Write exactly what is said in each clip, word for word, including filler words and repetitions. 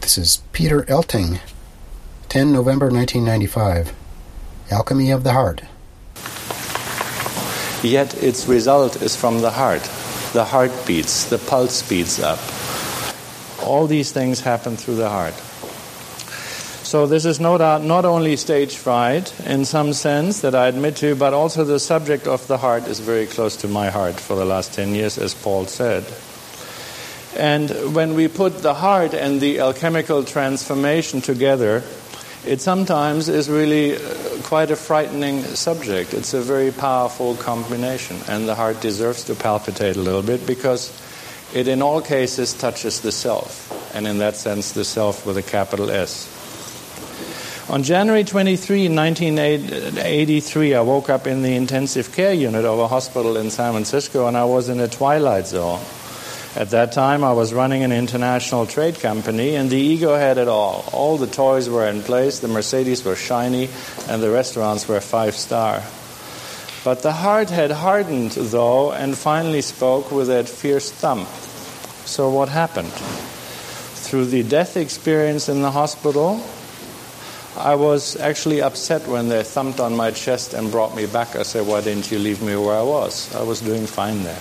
This is Peter Elting, the tenth of November nineteen ninety-five, Alchemy of the Heart. Yet its result is from the heart. The heart beats, the pulse speeds up. All these things happen through the heart. So this is no doubt not only stage fright in some sense that I admit to, but also the subject of the heart is very close to my heart for the last ten years, as Paul said. And when we put the heart and the alchemical transformation together, it sometimes is really quite a frightening subject. It's a very powerful combination, and the heart deserves to palpitate a little bit because it in all cases touches the self, and in that sense the self with a capital S. On January twenty-third, nineteen eighty-three, I woke up in the intensive care unit of a hospital in San Francisco, and I was in a twilight zone. At that time, I was running an international trade company, and the ego had it all. All the toys were in place, the Mercedes were shiny, and the restaurants were five-star. But the heart had hardened, though, and finally spoke with that fierce thump. So what happened? Through the death experience in the hospital, I was actually upset when they thumped on my chest and brought me back. I said, why didn't you leave me where I was? I was doing fine there.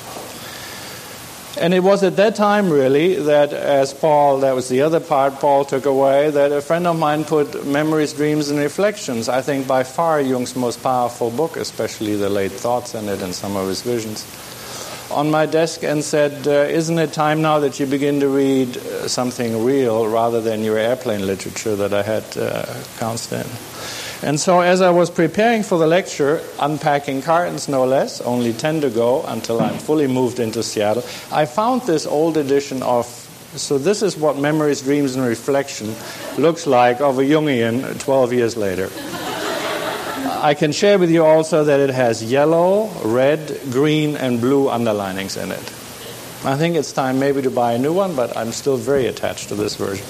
And it was at that time, really, that as Paul, that was the other part Paul took away, that a friend of mine put Memories, Dreams, and Reflections, I think by far Jung's most powerful book, especially the late thoughts in it and some of his visions, on my desk and said, uh, isn't it time now that you begin to read uh, something real rather than your airplane literature that I had uh, constant? And so as I was preparing for the lecture, unpacking cartons no less, only ten to go until I'm fully moved into Seattle, I found this old edition of, so this is what Memories, Dreams, and Reflection looks like of a Jungian twelve years later. I can share with you also that it has yellow, red, green, and blue underlinings in it. I think it's time maybe to buy a new one, but I'm still very attached to this version.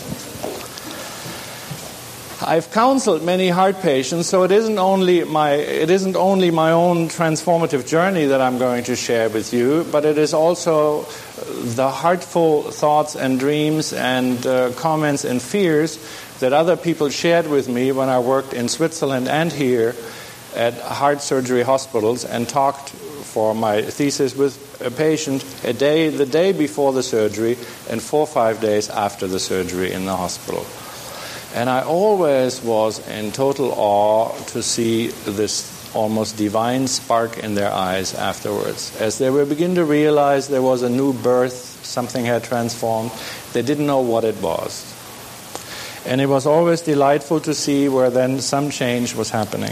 I've counseled many heart patients, so it isn't only my it isn't only my own transformative journey that I'm going to share with you, but it is also the heartful thoughts and dreams and uh, comments and fears that other people shared with me when I worked in Switzerland and here at heart surgery hospitals and talked for my thesis with a patient a day the day before the surgery and four or five days after the surgery in the hospital. And I always was in total awe to see this almost divine spark in their eyes afterwards. As they were beginning to realize there was a new birth, something had transformed, they didn't know what it was. And it was always delightful to see where then some change was happening.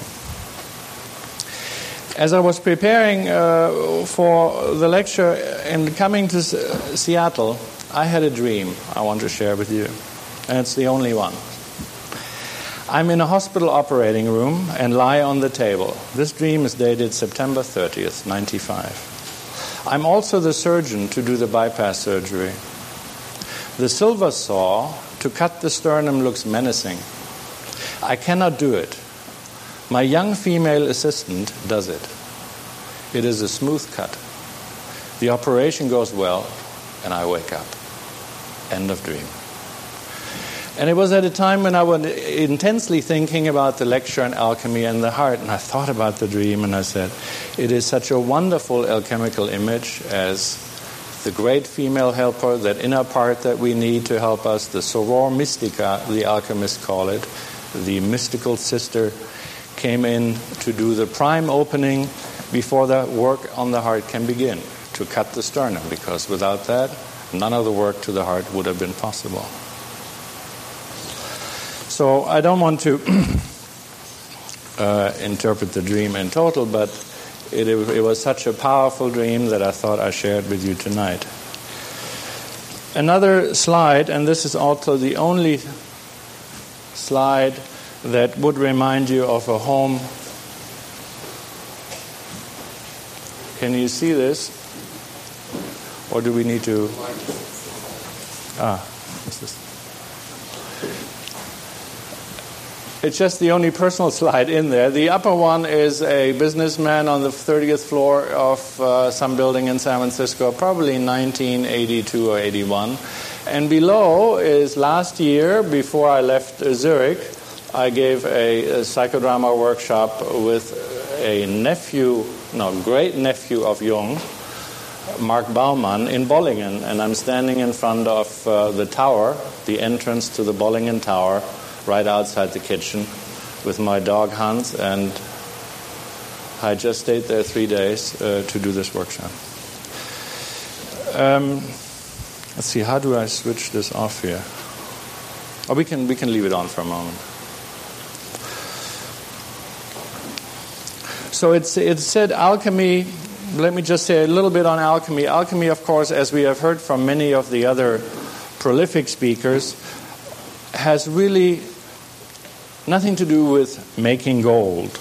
As I was preparing uh, for the lecture and coming to S- Seattle, I had a dream I want to share with you. And it's the only one. I'm in a hospital operating room and lie on the table. This dream is dated September thirtieth, ninety-five. I'm also the surgeon to do the bypass surgery. The silver saw to cut the sternum looks menacing. I cannot do it. My young female assistant does it. It is a smooth cut. The operation goes well, and I wake up. End of dream. And it was at a time when I was intensely thinking about the lecture on alchemy and the heart, and I thought about the dream, and I said, it is such a wonderful alchemical image as the great female helper, that inner part that we need to help us, the soror mystica, the alchemists call it, the mystical sister, came in to do the prime opening before the work on the heart can begin, to cut the sternum, because without that, none of the work to the heart would have been possible. So I don't want to uh, interpret the dream in total, but it, it was such a powerful dream that I thought I shared with you tonight. Another slide, and this is also the only slide that would remind you of a home. Can you see this? Or do we need to... Ah, what's this? It's just the only personal slide in there. The upper one is a businessman on the thirtieth floor of uh, some building in San Francisco, probably nineteen eighty-two or eighty-one. And below is last year, before I left uh, Zurich, I gave a, a psychodrama workshop with a nephew, no, great nephew of Jung, Mark Baumann, in Bollingen. And I'm standing in front of uh, the tower, the entrance to the Bollingen Tower, right outside the kitchen, with my dog Hans, and I just stayed there three days uh, to do this workshop. Um, let's see, how do I switch this off here? Oh, we can we can leave it on for a moment. So it's it said alchemy. Let me just say a little bit on alchemy. Alchemy, of course, as we have heard from many of the other prolific speakers, has really nothing to do with making gold.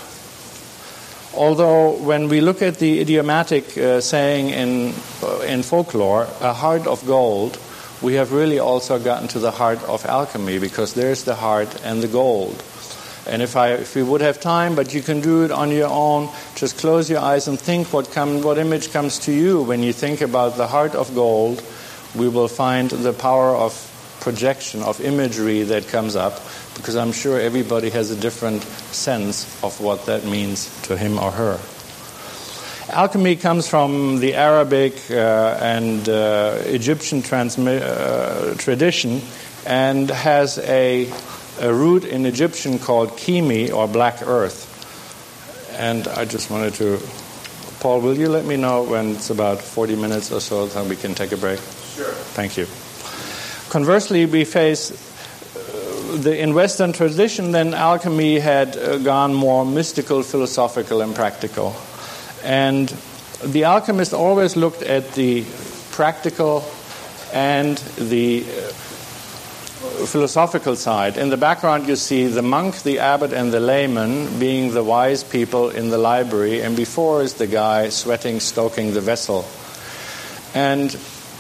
Although when we look at the idiomatic uh, saying in uh, in folklore, a heart of gold, we have really also gotten to the heart of alchemy, because there's the heart and the gold. And if I if we would have time, but you can do it on your own, just close your eyes and think what come, what image comes to you when you think about the heart of gold. We will find the power of projection, of imagery that comes up, because I'm sure everybody has a different sense of what that means to him or her. Alchemy comes from the Arabic uh, and uh, Egyptian transmi- uh, tradition, and has a, a root in Egyptian called Kimi, or black earth. And I just wanted to... Paul, will you let me know when it's about forty minutes or so, so we can take a break? Sure. Thank you. Conversely, we face uh, the in Western tradition, then alchemy had uh, gone more mystical, philosophical, and practical. And the alchemist always looked at the practical and the uh, philosophical side. In the background, you see the monk, the abbot, and the layman being the wise people in the library, and before is the guy sweating, stoking the vessel. And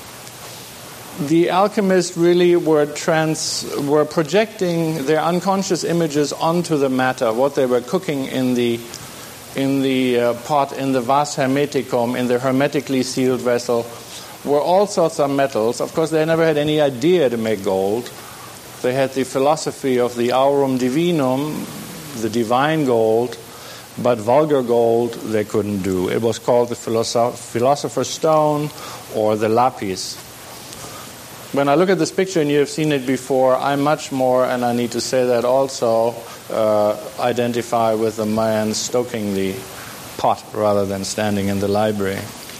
the alchemists really were trans were projecting their unconscious images onto the matter, what they were cooking in the in the uh, pot, in the vas hermeticum, in the hermetically sealed vessel, were all sorts of metals. Of course, they never had any idea to make gold. They had the philosophy of the aurum divinum, the divine gold, but vulgar gold they couldn't do. It was called the philosoph- philosopher's stone, or the lapis. When I look at this picture, and you have seen it before, I'm much more, and I need to say that also, uh, identify with the man stoking the pot rather than standing in the library.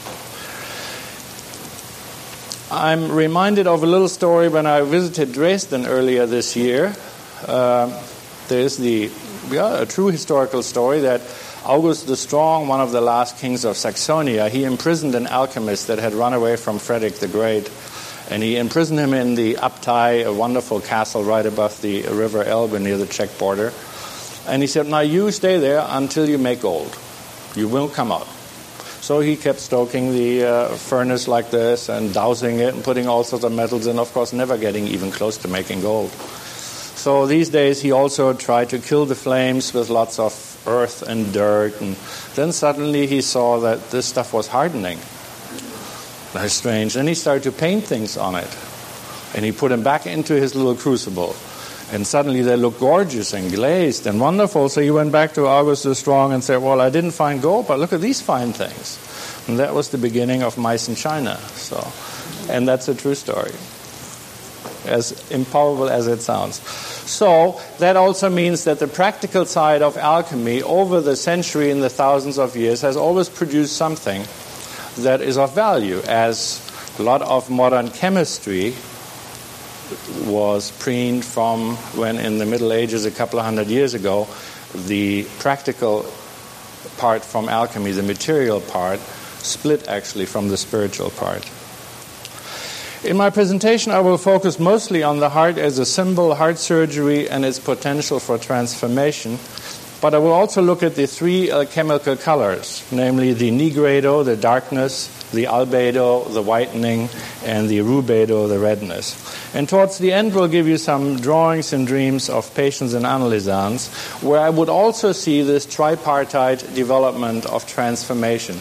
I'm reminded of a little story when I visited Dresden earlier this year. Uh, there's the yeah, a true historical story that August the Strong, one of the last kings of Saxonia, he imprisoned an alchemist that had run away from Frederick the Great. And he imprisoned him in the Abtei, a wonderful castle right above the river Elbe near the Czech border. And he said, now you stay there until you make gold. You will come out. So he kept stoking the uh, furnace like this and dousing it and putting all sorts of metals in, of course, never getting even close to making gold. So these days he also tried to kill the flames with lots of earth and dirt. And then suddenly he saw that this stuff was hardening. That's strange. And he started to paint things on it. And he put them back into his little crucible. And suddenly they looked gorgeous and glazed and wonderful. So he went back to August the Strong and said, well, I didn't find gold, but look at these fine things. And that was the beginning of Meissen China. So, and that's a true story, as improbable as it sounds. So that also means that the practical side of alchemy over the century and the thousands of years has always produced something that is of value, as a lot of modern chemistry was preened from when in the Middle Ages a couple of hundred years ago, the practical part from alchemy, the material part, split actually from the spiritual part. In my presentation, I will focus mostly on the heart as a symbol, heart surgery, and its potential for transformation. But I will also look at the three alchemical colors, namely the nigredo, the darkness, the albedo, the whitening, and the rubedo, the redness. And towards the end, we'll give you some drawings and dreams of patients and analysans, where I would also see this tripartite development of transformation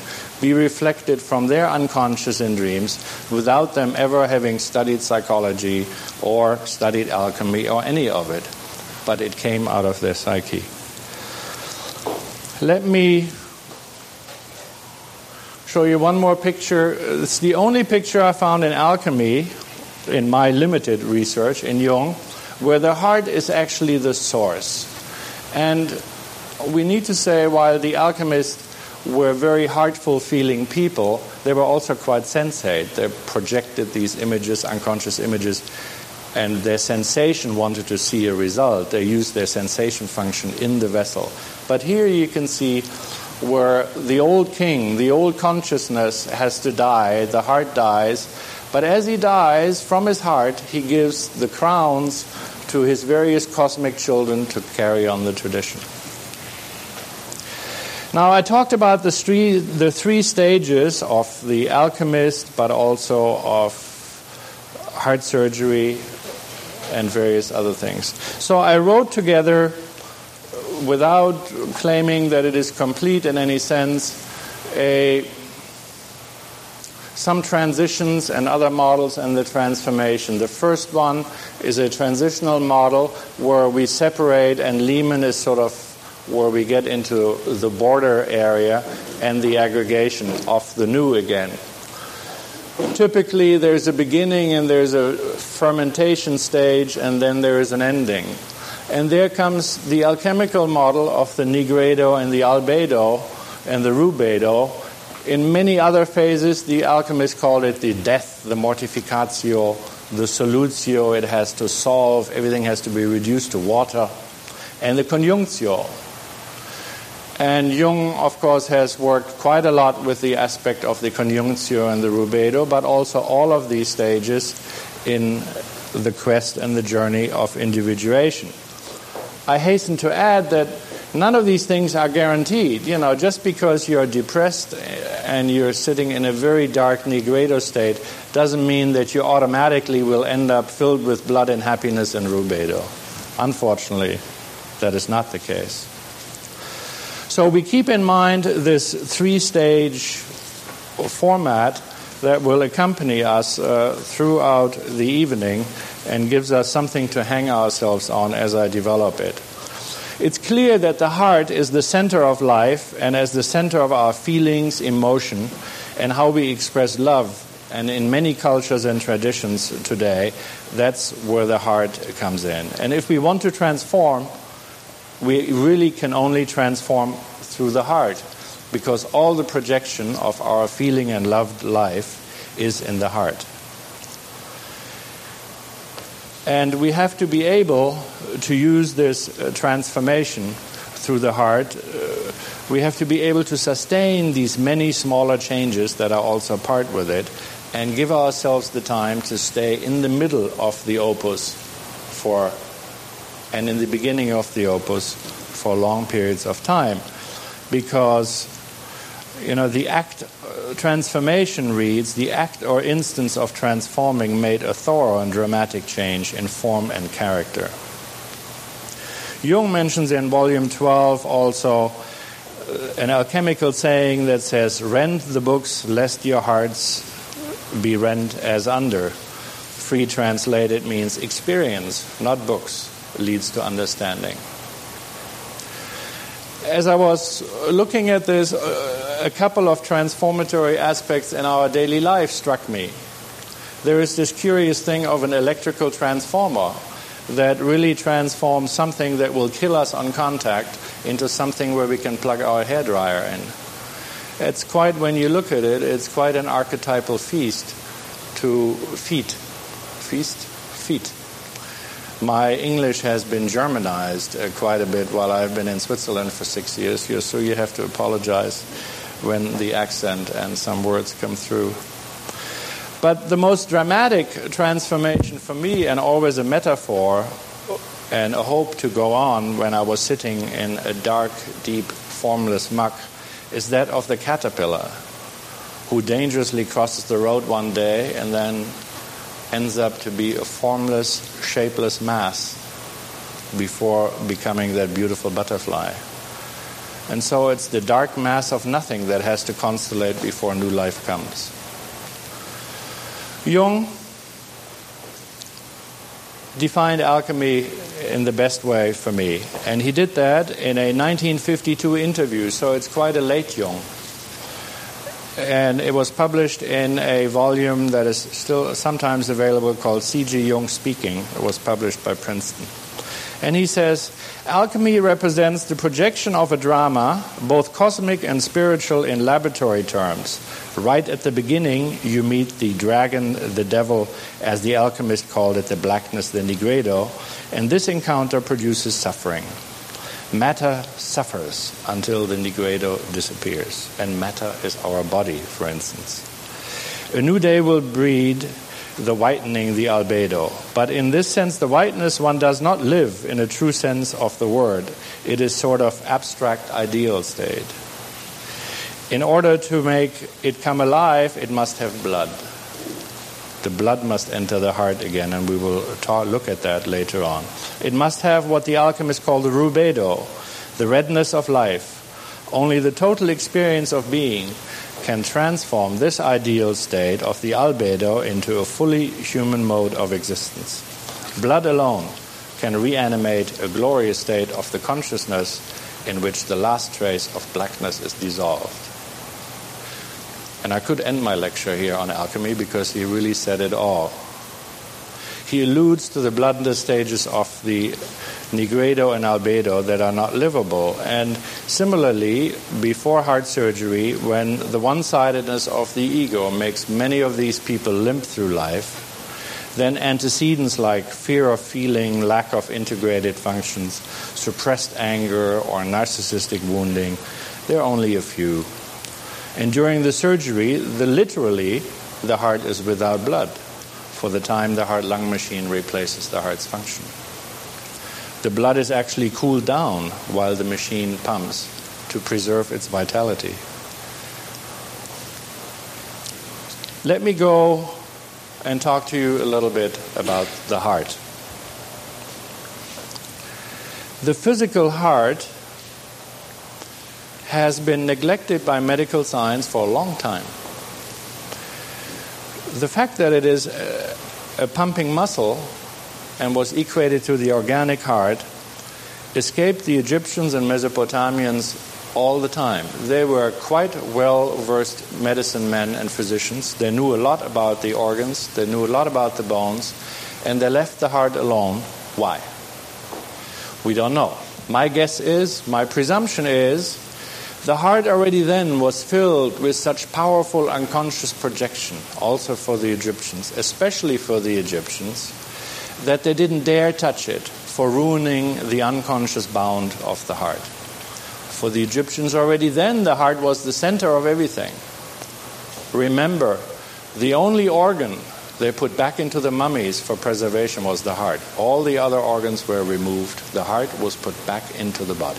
be reflected from their unconscious in dreams without them ever having studied psychology or studied alchemy or any of it. But it came out of their psyche. Let me show you one more picture. It's the only picture I found in alchemy, in my limited research in Jung, where the heart is actually the source. And we need to say, while the alchemists were very heartful feeling people, they were also quite sensate. They projected these images, unconscious images, and their sensation wanted to see a result. They used their sensation function in the vessel. But here you can see where the old king, the old consciousness has to die, the heart dies, but as he dies, from his heart, he gives the crowns to his various cosmic children to carry on the tradition. Now, I talked about the three, the three stages of the alchemist, but also of heart surgery and various other things. So I wrote together, without claiming that it is complete in any sense, a, some transitions and other models and the transformation. The first one is a transitional model where we separate, and Lehman is sort of where we get into the border area and the aggregation of the new again. Typically, there's a beginning and there's a fermentation stage, and then there is an ending. And there comes the alchemical model of the nigredo and the albedo and the rubedo. In many other phases, the alchemists called it the death, the mortificatio, the solutio. It has to solve, everything has to be reduced to water, and the conjunctio. And Jung, of course, has worked quite a lot with the aspect of the conjunctio and the rubedo, but also all of these stages in the quest and the journey of individuation. I hasten to add that none of these things are guaranteed. You know, just because you're depressed and you're sitting in a very dark nigredo state doesn't mean that you automatically will end up filled with blood and happiness and rubedo. Unfortunately, that is not the case. So we keep in mind this three-stage format that will accompany us uh, throughout the evening and gives us something to hang ourselves on as I develop it. It's clear that the heart is the center of life, and as the center of our feelings, emotion, and how we express love. And in many cultures and traditions today, that's where the heart comes in. And if we want to transform, we really can only transform through the heart, because all the projection of our feeling and loved life is in the heart. And we have to be able to use this uh, transformation through the heart. Uh, we have to be able to sustain these many smaller changes that are also part with it, and give ourselves the time to stay in the middle of the opus for, and in the beginning of the opus for long periods of time. Because, you know, the act, uh, transformation reads, the act or instance of transforming made a thorough and dramatic change in form and character. Jung mentions in volume twelve also uh, an alchemical saying that says, "Rend the books, lest your hearts be rent as under." Free translated means experience, not books, leads to understanding. As I was looking at this, uh, a couple of transformatory aspects in our daily life struck me. There is this curious thing of an electrical transformer that really transforms something that will kill us on contact into something where we can plug our hairdryer in. It's quite, when you look at it, it's quite an archetypal feast to feet. Feast? Feet. My English has been Germanized uh, quite a bit while I've been in Switzerland for six years, so you have to apologize when the accent and some words come through. But the most dramatic transformation for me, and always a metaphor and a hope to go on when I was sitting in a dark, deep, formless muck, is that of the caterpillar who dangerously crosses the road one day and then ends up to be a formless, shapeless mass before becoming that beautiful butterfly. And so it's the dark mass of nothing that has to constellate before new life comes. Jung defined alchemy in the best way for me, and he did that in a nineteen fifty-two interview, so it's quite a late Jung. And it was published in a volume that is still sometimes available called C G Jung Speaking. It was published by Princeton. And he says, alchemy represents the projection of a drama, both cosmic and spiritual in laboratory terms. Right at the beginning, you meet the dragon, the devil, as the alchemist called it, the blackness, the nigredo, and this encounter produces suffering. Matter suffers until the nigredo disappears, and matter is our body, for instance. A new day will breed the whitening, the albedo. But in this sense, the whiteness, one does not live in a true sense of the word. It is sort of abstract ideal state. In order to make it come alive, it must have blood. The blood must enter the heart again, and we will talk, look at that later on. It must have what the alchemists call the rubedo, the redness of life. Only the total experience of being can transform this ideal state of the albedo into a fully human mode of existence. Blood alone can reanimate a glorious state of the consciousness in which the last trace of blackness is dissolved. And I could end my lecture here on alchemy because he really said it all. He alludes to the bloodless stages of the nigredo and albedo that are not livable. And similarly, before heart surgery, when the one-sidedness of the ego makes many of these people limp through life, then antecedents like fear of feeling, lack of integrated functions, suppressed anger, or narcissistic wounding, there are only a few. And during the surgery, the literally, the heart is without blood. For the time, the heart-lung machine replaces the heart's function. The blood is actually cooled down while the machine pumps to preserve its vitality. Let me go and talk to you a little bit about the heart. The physical heart has been neglected by medical science for a long time. The fact that it is a, a pumping muscle and was equated to the organic heart escaped the Egyptians and Mesopotamians all the time. They were quite well-versed medicine men and physicians. They knew a lot about the organs, they knew a lot about the bones, and they left the heart alone. Why? We don't know. My guess is, my presumption is, the heart already then was filled with such powerful unconscious projection, also for the Egyptians, especially for the Egyptians, that they didn't dare touch it for ruining the unconscious bound of the heart. For the Egyptians already then, the heart was the center of everything. Remember, the only organ they put back into the mummies for preservation was the heart. All the other organs were removed. The heart was put back into the body.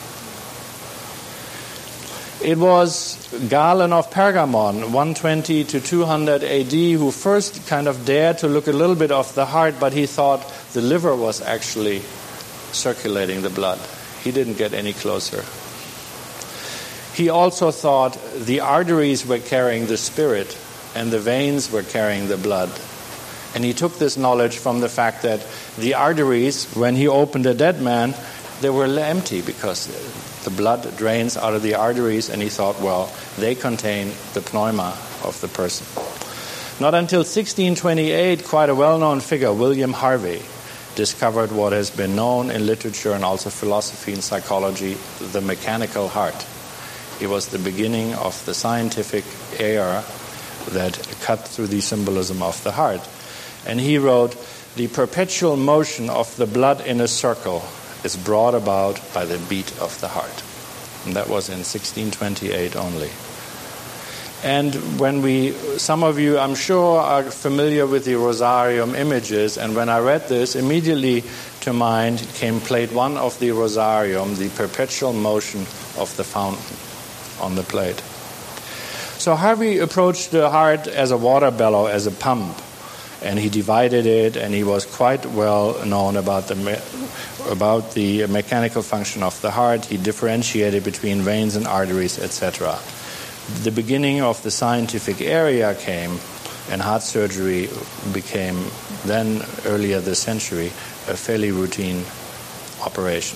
It was Galen of Pergamon, one twenty to two hundred A D, who first kind of dared to look a little bit of the heart, but he thought the liver was actually circulating the blood. He didn't get any closer. He also thought the arteries were carrying the spirit and the veins were carrying the blood. And he took this knowledge from the fact that the arteries, when he opened a dead man, they were empty because the blood drains out of the arteries, and he thought, well, they contain the pneuma of the person. Not until sixteen twenty-eight, quite a well-known figure, William Harvey, discovered what has been known in literature and also philosophy and psychology, the mechanical heart. It was the beginning of the scientific era that cut through the symbolism of the heart. And he wrote, "The perpetual motion of the blood in a circle is brought about by the beat of the heart." And that was in sixteen twenty-eight only. And when we, some of you, I'm sure, are familiar with the Rosarium images, and when I read this, immediately to mind came plate one of the Rosarium, the perpetual motion of the fountain on the plate. So Harvey approached the heart as a water bellow, as a pump. And he divided it, and he was quite well known about the me- about the mechanical function of the heart. He differentiated between veins and arteries, et cetera. The beginning of the scientific area came, and heart surgery became then, earlier this century, a fairly routine operation.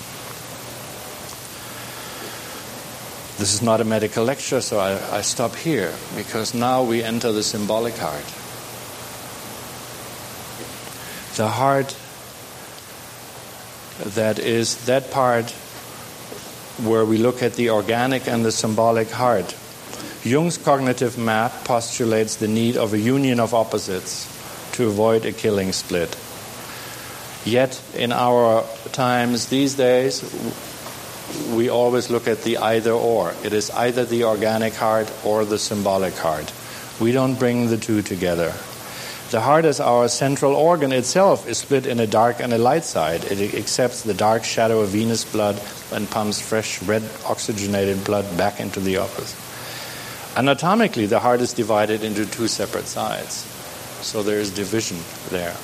This is not a medical lecture, so I, I stop here, because now we enter the symbolic heart. The heart that is that part where we look at the organic and the symbolic heart. Jung's cognitive map postulates the need of a union of opposites to avoid a killing split. Yet in our times these days, we always look at the either or. It is either the organic heart or the symbolic heart. We don't bring the two together. The heart, as our central organ itself, is split in a dark and a light side. It accepts the dark shadow of venous blood and pumps fresh, red, oxygenated blood back into the opposite. Anatomically, the heart is divided into two separate sides. So there is division there.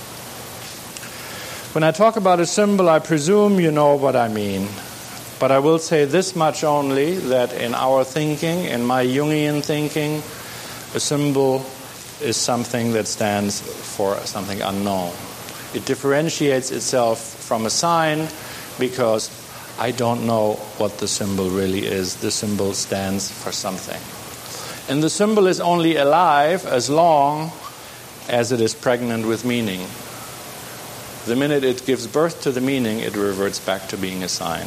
When I talk about a symbol, I presume you know what I mean. But I will say this much only, that in our thinking, in my Jungian thinking, a symbol is something that stands for something unknown. It differentiates itself from a sign because I don't know what the symbol really is. The symbol stands for something. And the symbol is only alive as long as it is pregnant with meaning. The minute it gives birth to the meaning, it reverts back to being a sign.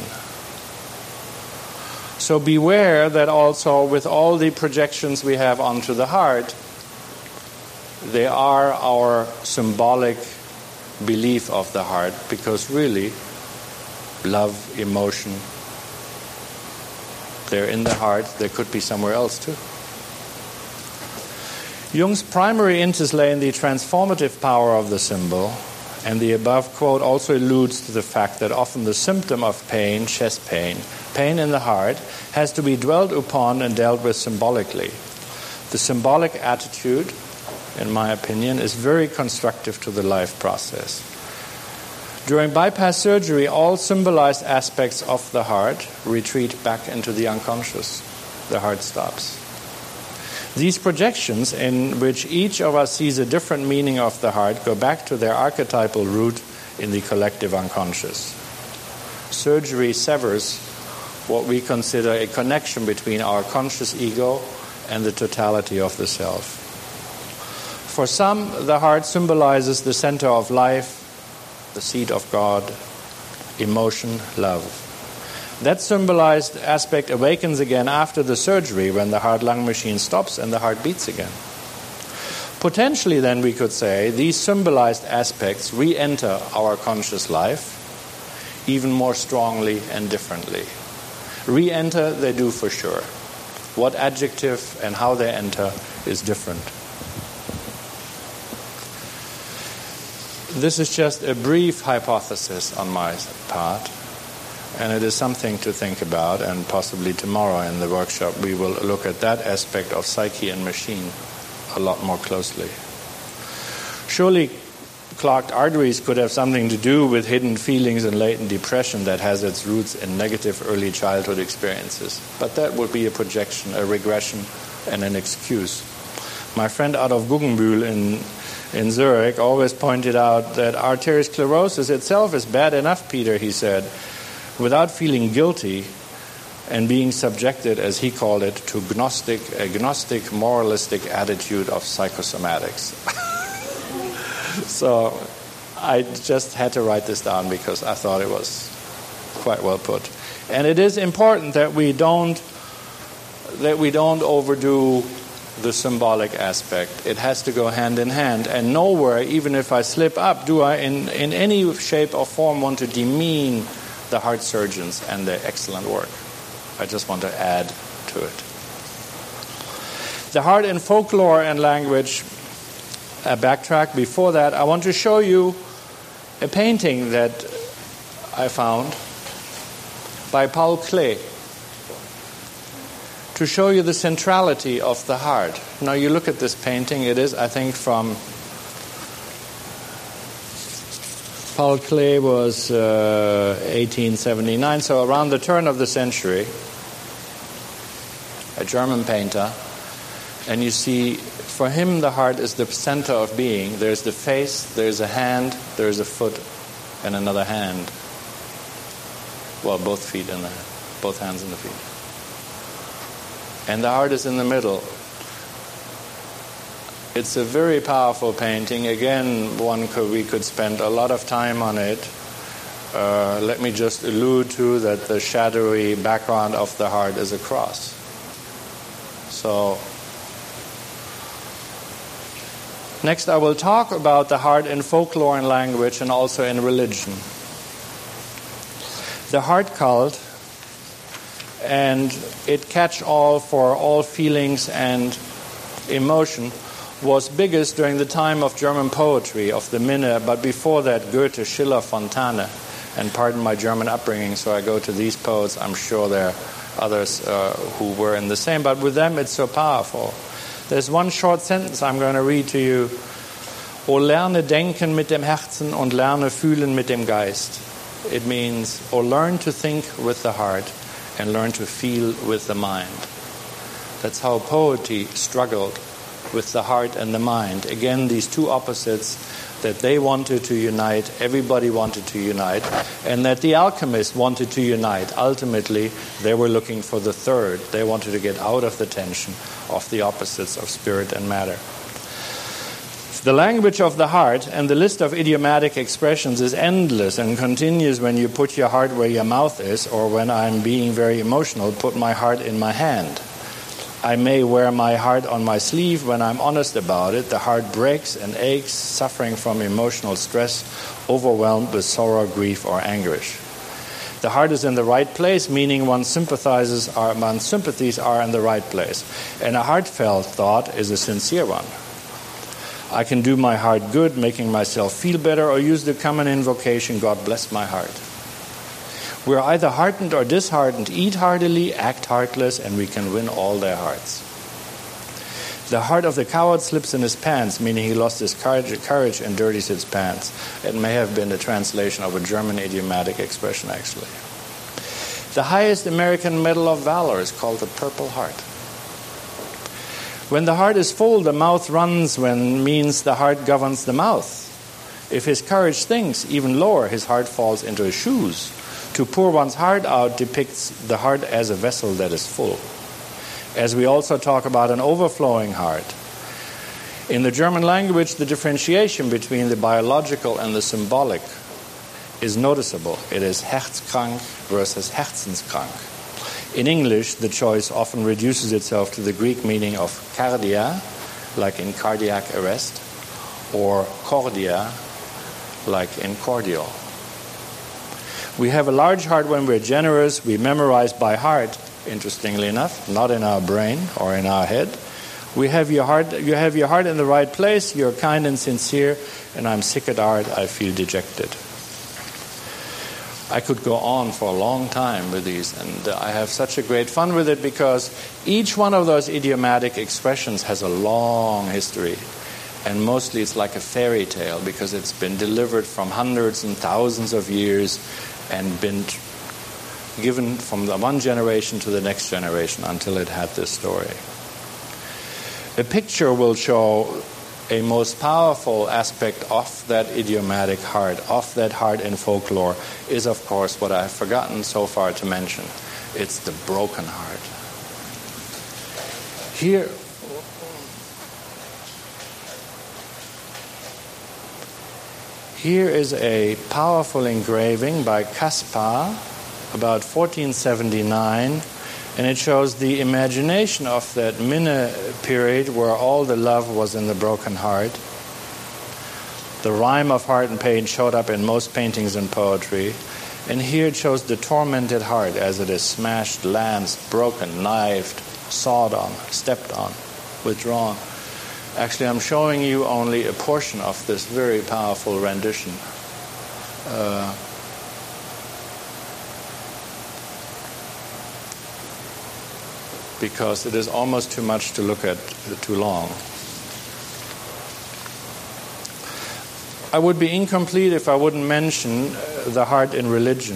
So beware that also with all the projections we have onto the heart, they are our symbolic belief of the heart, because really, love, emotion, they're in the heart. They could be somewhere else too. Jung's primary interest lay in the transformative power of the symbol, and the above quote also alludes to the fact that often the symptom of pain, chest pain, pain in the heart, has to be dwelt upon and dealt with symbolically. The symbolic attitude, in my opinion, is very constructive to the life process. During bypass surgery, all symbolized aspects of the heart retreat back into the unconscious. The heart stops. These projections, in which each of us sees a different meaning of the heart, go back to their archetypal root in the collective unconscious. Surgery severs what we consider a connection between our conscious ego and the totality of the self. For some, the heart symbolizes the center of life, the seat of God, emotion, love. That symbolized aspect awakens again after the surgery, when the heart-lung machine stops and the heart beats again. Potentially, then, we could say, these symbolized aspects re-enter our conscious life even more strongly and differently. Re-enter, they do for sure. What adjective and how they enter is different. This is just a brief hypothesis on my part, and it is something to think about, and possibly tomorrow in the workshop we will look at that aspect of psyche and machine a lot more closely. Surely clogged arteries could have something to do with hidden feelings and latent depression that has its roots in negative early childhood experiences. But that would be a projection, a regression, and an excuse. My friend Adolf Guggenbühl in in Zurich always pointed out that arteriosclerosis itself is bad enough, Peter, he said, without feeling guilty and being subjected, as he called it, to gnostic, a gnostic, moralistic attitude of psychosomatics. So I just had to write this down because I thought it was quite well put. And it is important that we don't that we don't overdo the symbolic aspect. It has to go hand in hand. And nowhere, even if I slip up, do I in, in any shape or form want to demean the heart surgeons and their excellent work. I just want to add to it. The heart in folklore and language, a backtrack before that, I want to show you a painting that I found by Paul Klee, to show you the centrality of the heart. Now you look at this painting, it is, I think, from Paul Klee was uh, eighteen seventy-nine, so around the turn of the century, a German painter. And you see, for him, the heart is the center of being. There's the face, there's a hand, there's a foot, and another hand. Well, both feet and the, both hands and the feet. And the heart is in the middle. It's a very powerful painting. Again, one could, we could spend a lot of time on it. Uh, let me just allude to that the shadowy background of the heart is a cross. So, next I will talk about the heart in folklore and language and also in religion. The heart cult and it catch-all for all feelings and emotion was biggest during the time of German poetry, of the Minne, but before that Goethe, Schiller, Fontane. And pardon my German upbringing, so I go to these poets. I'm sure there are others uh, who were in the same, but with them it's so powerful. There's one short sentence I'm going to read to you. O lerne denken mit dem Herzen und lerne fühlen mit dem Geist. It means, or learn to think with the heart and learn to feel with the mind. That's how poetry struggled with the heart and the mind. Again, these two opposites that they wanted to unite, everybody wanted to unite, and that the alchemists wanted to unite. Ultimately, they were looking for the third. They wanted to get out of the tension of the opposites of spirit and matter. The language of the heart and the list of idiomatic expressions is endless and continues when you put your heart where your mouth is, or when I'm being very emotional, put my heart in my hand. I may wear my heart on my sleeve when I'm honest about it. The heart breaks and aches, suffering from emotional stress, overwhelmed with sorrow, grief, or anguish. The heart is in the right place, meaning one's sympathizes are, one's sympathies are in the right place. And a heartfelt thought is a sincere one. I can do my heart good, making myself feel better, or use the common invocation, God bless my heart. We're either heartened or disheartened, eat heartily, act heartless, and we can win all their hearts. The heart of the coward slips in his pants, meaning he lost his courage, courage and dirties his pants. It may have been a translation of a German idiomatic expression, actually. The highest American Medal of Valor is called the Purple Heart. When the heart is full, the mouth runs, when means the heart governs the mouth. If his courage thinks even lower, his heart falls into his shoes. To pour one's heart out depicts the heart as a vessel that is full. As we also talk about an overflowing heart. In the German language, the differentiation between the biological and the symbolic is noticeable. It is herzkrank versus herzenskrank. In English, the choice often reduces itself to the Greek meaning of cardia, like in cardiac arrest, or cordia, like in cordial. We have a large heart when we're generous. We memorize by heart, interestingly enough, not in our brain or in our head. We have your heart. You have your heart in the right place. You're kind and sincere, and I'm sick at heart. I feel dejected. I could go on for a long time with these, and I have such a great fun with it because each one of those idiomatic expressions has a long history, and mostly it's like a fairy tale because it's been delivered from hundreds and thousands of years and been given from the one generation to the next generation until it had this story. A picture will show a most powerful aspect of that idiomatic heart, of that heart in folklore, is of course what I've forgotten so far to mention. It's the broken heart. Here, here is a powerful engraving by Caspar, about fourteen seventy-nine, and it shows the imagination of that Minne period where all the love was in the broken heart. The rhyme of heart and pain showed up in most paintings and poetry. And here it shows the tormented heart as it is smashed, lanced, broken, knifed, sawed on, stepped on, withdrawn. Actually, I'm showing you only a portion of this very powerful rendition. Uh, because it is almost too much to look at too long. I would be incomplete if I wouldn't mention the heart in religion.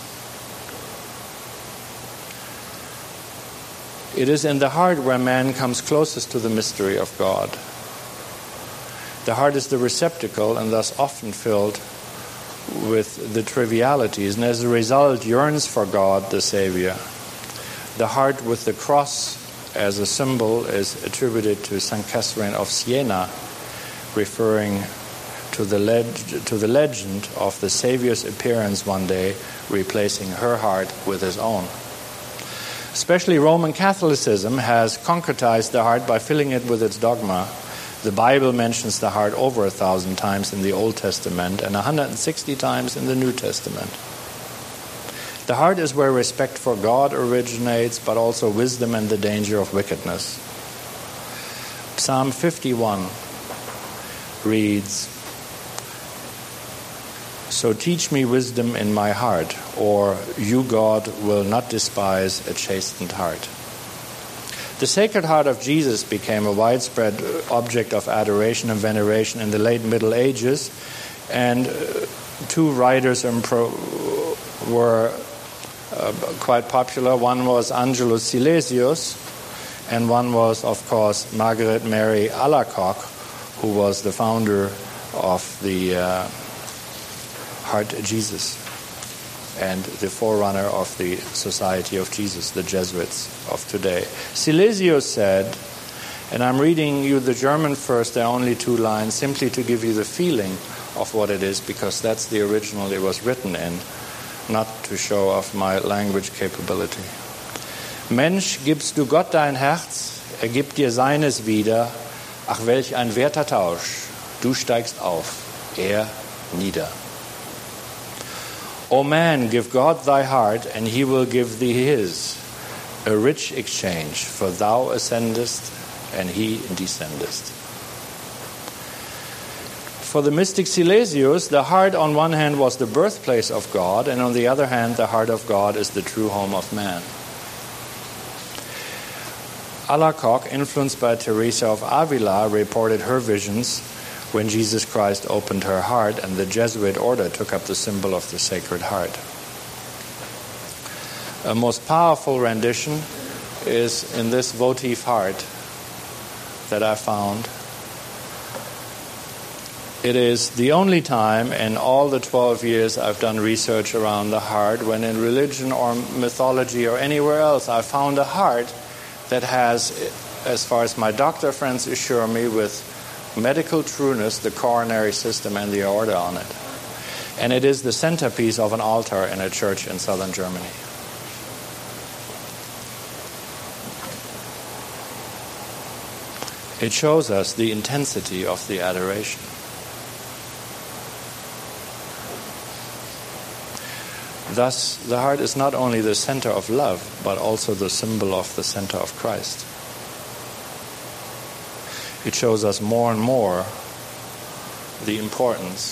It is in the heart where man comes closest to the mystery of God. The heart is the receptacle and thus often filled with the trivialities, and as a result yearns for God, the Savior. The heart with the cross as a symbol is attributed to Saint Catherine of Siena, referring to the, leg- to the legend of the Savior's appearance one day, replacing her heart with his own. Especially Roman Catholicism has concretized the heart by filling it with its dogma. The Bible mentions the heart over a thousand times in the Old Testament and one hundred sixty times in the New Testament. The heart is where respect for God originates, but also wisdom and the danger of wickedness. Psalm fifty-one reads, "So teach me wisdom in my heart, or you, God, will not despise a chastened heart." The Sacred Heart of Jesus became a widespread object of adoration and veneration in the late Middle Ages, and two writers were uh, quite popular. One was Angelus Silesius, and one was, of course, Margaret Mary Alacoque, who was the founder of the uh, Heart Jesus and the forerunner of the Society of Jesus, the Jesuits of today. Silesius said, and I'm reading you the German first, there are only two lines, simply to give you the feeling of what it is, because that's the original it was written in, not to show off my language capability. Mensch, gibst du Gott dein Herz, er gibt dir seines wieder, ach welch ein werter Tausch, du steigst auf, er nieder. O man, give God thy heart, and he will give thee his, a rich exchange, for thou ascendest, and he descendest. For the mystic Silesius, the heart on one hand was the birthplace of God, and on the other hand, the heart of God is the true home of man. Alacoque, influenced by Teresa of Avila, reported her visions when Jesus Christ opened her heart and the Jesuit order took up the symbol of the Sacred Heart. A most powerful rendition is in this votive heart that I found. It is the only time in all the twelve years I've done research around the heart when in religion or mythology or anywhere else I found a heart that has, as far as my doctor friends assure me, with medical trueness, the coronary system and the aorta on it. And it is the centerpiece of an altar in a church in southern Germany. It shows us the intensity of the adoration. Thus, the heart is not only the center of love, but also the symbol of the center of Christ. It shows us more and more the importance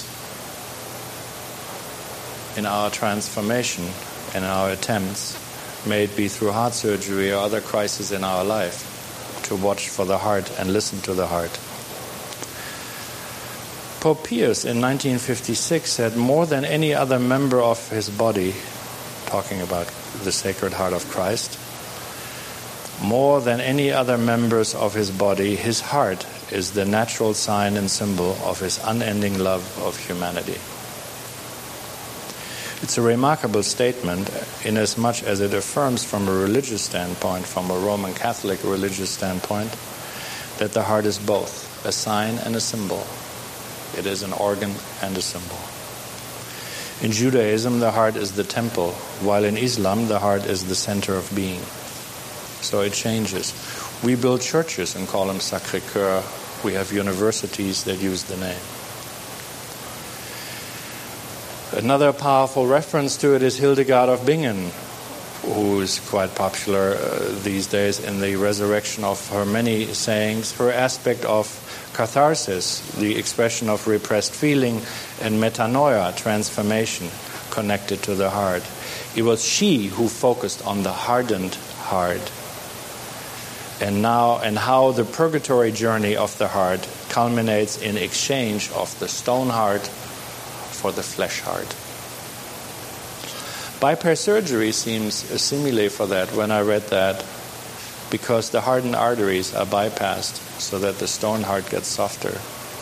in our transformation, in our attempts, may it be through heart surgery or other crises in our life, to watch for the heart and listen to the heart. Pope Pius in nineteen fifty-six said, more than any other member of his body, talking about the Sacred Heart of Christ, more than any other members of his body, his heart is the natural sign and symbol of his unending love of humanity. It's a remarkable statement inasmuch as it affirms from a religious standpoint, from a Roman Catholic religious standpoint, that the heart is both a sign and a symbol. It is an organ and a symbol. In Judaism, the heart is the temple, while in Islam, the heart is the center of being. So it changes. We build churches and call them Sacré-Cœur. We have universities that use the name. Another powerful reference to it is Hildegard of Bingen, who is quite popular uh, these days in the resurrection of her many sayings. Her aspect of catharsis, the expression of repressed feeling, and metanoia, transformation, connected to the heart. It was she who focused on the hardened heart. And now, and how the purgatory journey of the heart culminates in exchange of the stone heart for the flesh heart. Bypass surgery seems a simile for that when I read that, because the hardened arteries are bypassed so that the stone heart gets softer.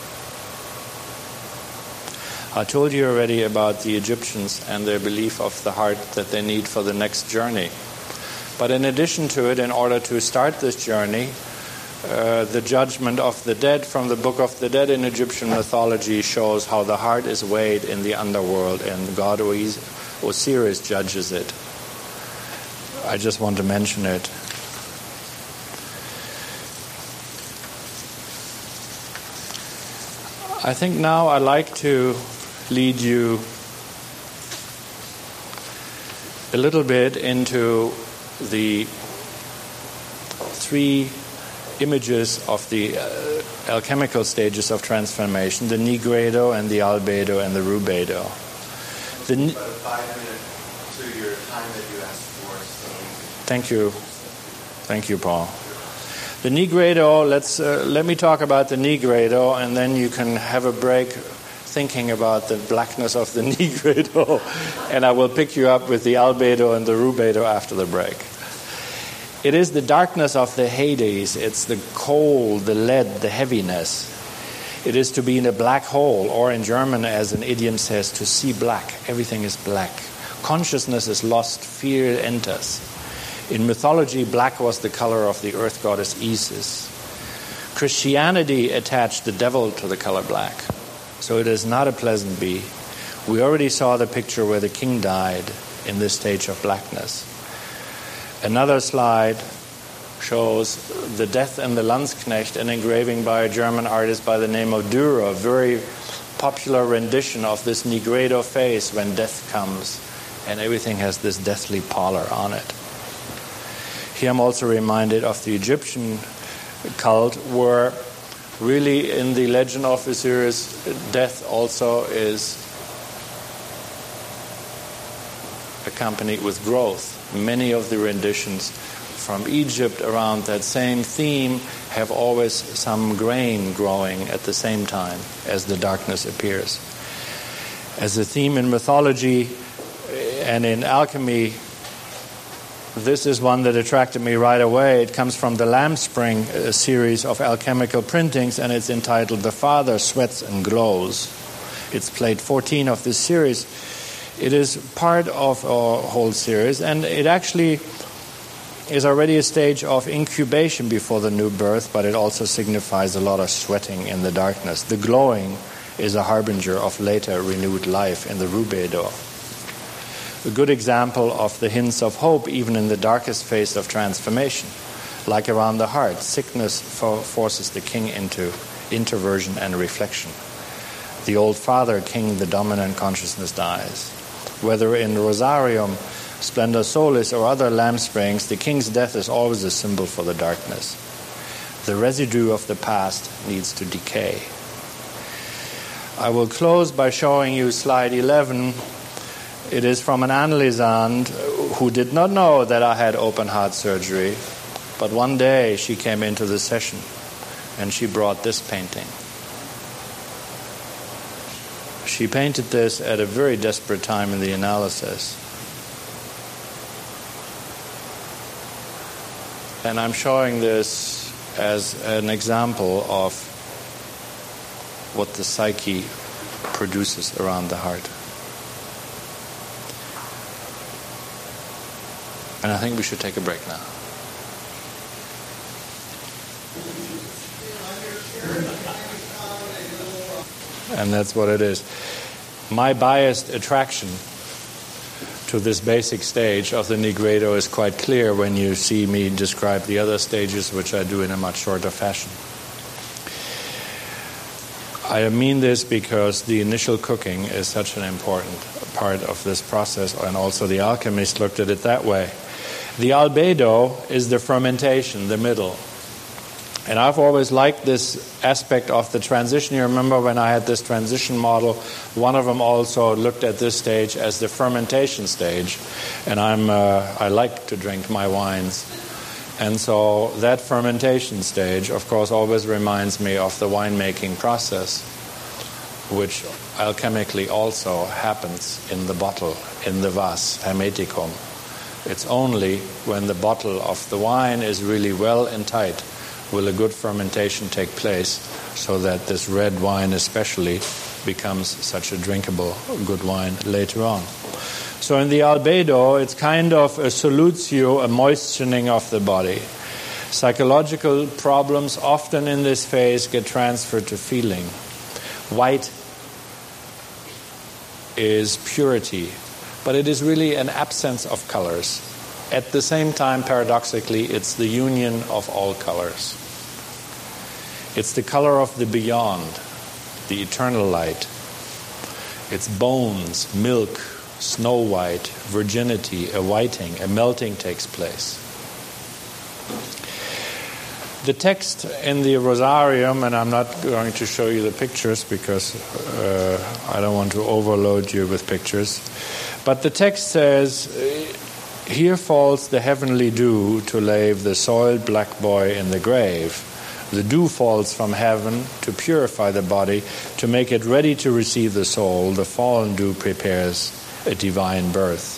I told you already about the Egyptians and their belief of the heart that they need for the next journey. But in addition to it, in order to start this journey, uh, the judgment of the dead from the Book of the Dead in Egyptian mythology shows how the heart is weighed in the underworld, and God Osiris judges it. I just want to mention it. I think now I'd like to lead you a little bit into the three images of the uh, alchemical stages of transformation, the nigredo and the albedo and the rubedo. The ni- about five minutes to your time that you asked for. So. Thank you. Thank you, Paul. The nigredo, let's, uh, let me talk about the nigredo, and then you can have a break thinking about the blackness of the nigredo, and I will pick you up with the albedo and the rubedo after the break. It is the darkness of the Hades. It's the cold, the lead, the heaviness. It is to be in a black hole, or in German, as an idiom says, to see black. Everything is black. Consciousness is lost. Fear enters. In mythology, black was the color of the earth goddess Isis. Christianity attached the devil to the color black. So it is not a pleasant be. We already saw the picture where the king died in this stage of blackness. Another slide shows the Death and the Landsknecht, an engraving by a German artist by the name of Dürer, a very popular rendition of this nigredo face when death comes, and everything has this deathly pallor on it. Here I'm also reminded of the Egyptian cult, where really in the legend of Osiris, death also is accompanied with growth. Many of the renditions from Egypt around that same theme have always some grain growing at the same time as the darkness appears. As a theme in mythology and in alchemy, this is one that attracted me right away. It comes from the Lamp Spring series of alchemical printings, and it's entitled The Father Sweats and Glows. It's plate fourteen of this series. It is part of a whole series, and it actually is already a stage of incubation before the new birth, but it also signifies a lot of sweating in the darkness. The glowing is a harbinger of later renewed life in the rubedo. A good example of the hints of hope even in the darkest phase of transformation. Like around the heart, sickness for- forces the king into introversion and reflection. The old father king, the dominant consciousness, dies. Whether in Rosarium, Splendor Solis, or other lamp springs, the king's death is always a symbol for the darkness. The residue of the past needs to decay. I will close by showing you slide eleven. It is from an analysand who did not know that I had open heart surgery, but one day she came into the session and she brought this painting. She painted this at a very desperate time in the analysis. And I'm showing this as an example of what the psyche produces around the heart. And I think we should take a break now. And that's what it is. My biased attraction to this basic stage of the nigredo is quite clear when you see me describe the other stages, which I do in a much shorter fashion. I mean this because the initial cooking is such an important part of this process, and also the alchemists looked at it that way. The albedo is the fermentation, the middle. And I've always liked this aspect of the transition. You remember when I had this transition model, one of them also looked at this stage as the fermentation stage. And I'm uh, I like to drink my wines And so that fermentation stage, of course, always reminds me of the winemaking process, which alchemically also happens in the bottle, in the vas hermeticum. It's only when the bottle of the wine is really well and tight will a good fermentation take place, so that this red wine especially becomes such a drinkable good wine later on. So in the albedo, it's kind of a solutio, a moistening of the body. Psychological problems often in this phase get transferred to feeling. White is purity, but it is really an absence of colors. At the same time, paradoxically, it's the union of all colors. It's the color of the beyond, the eternal light. It's bones, milk, snow white, virginity, a whiting, a melting takes place. The text in the Rosarium, and I'm not going to show you the pictures because uh, I don't want to overload you with pictures, but the text says, "Here falls the heavenly dew to lave the soiled black boy in the grave. The dew falls from heaven to purify the body, to make it ready to receive the soul. The fallen dew prepares a divine birth."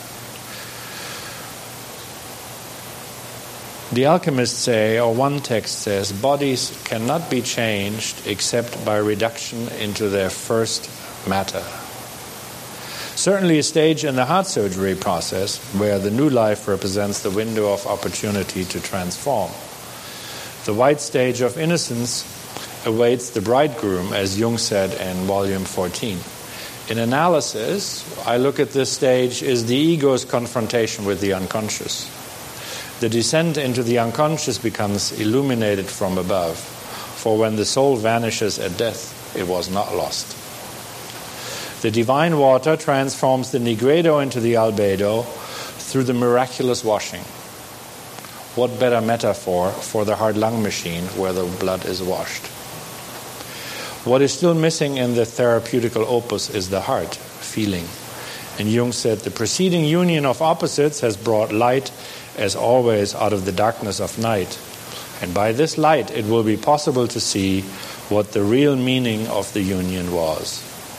The alchemists say, or one text says, bodies cannot be changed except by reduction into their first matter. Certainly a stage in the heart surgery process where the new life represents the window of opportunity to transform. The white stage of innocence awaits the bridegroom, as Jung said in volume fourteen. In analysis, I look at this stage as the ego's confrontation with the unconscious. The descent into the unconscious becomes illuminated from above, for when the soul vanishes at death, it was not lost. The divine water transforms the nigredo into the albedo through the miraculous washing. What better metaphor for the heart-lung machine where the blood is washed? What is still missing in the therapeutical opus is the heart, feeling. And Jung said, the preceding union of opposites has brought light, as always, out of the darkness of night. And by this light, it will be possible to see what the real meaning of the union was.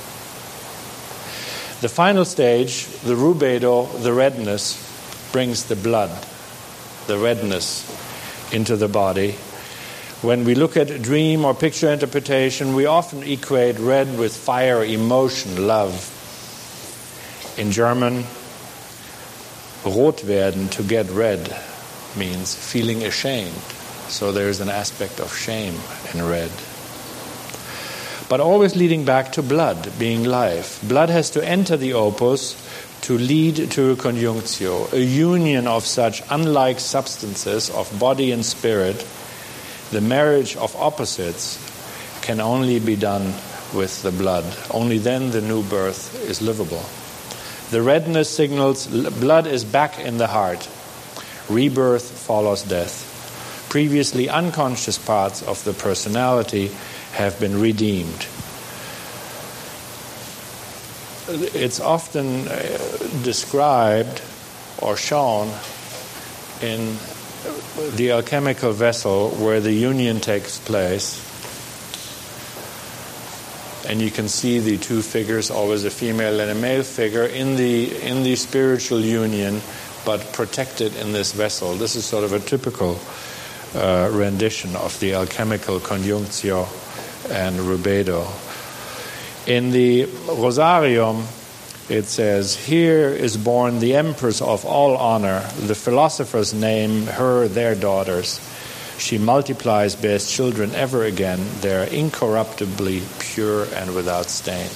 The final stage, the rubedo, the redness, brings the blood, the redness, into the body. When we look at dream or picture interpretation, we often equate red with fire, emotion, love. In German, rot werden, to get red, means feeling ashamed. So there's an aspect of shame in red. But always leading back to blood, being life. Blood has to enter the opus to lead to a conjunctio, a union of such unlike substances of body and spirit. The marriage of opposites can only be done with the blood. Only then the new birth is livable. The redness signals blood is back in the heart. Rebirth follows death. Previously unconscious parts of the personality have been redeemed. It's often described or shown in the alchemical vessel where the union takes place. And you can see the two figures, always a female and a male figure, in the in the spiritual union, but protected in this vessel. This is sort of a typical uh, rendition of the alchemical conjunctio and rubedo. In the Rosarium, it says, "Here is born the empress of all honor. The philosophers name her their daughters. She multiplies, bears children ever again. They are incorruptibly pure and without stain."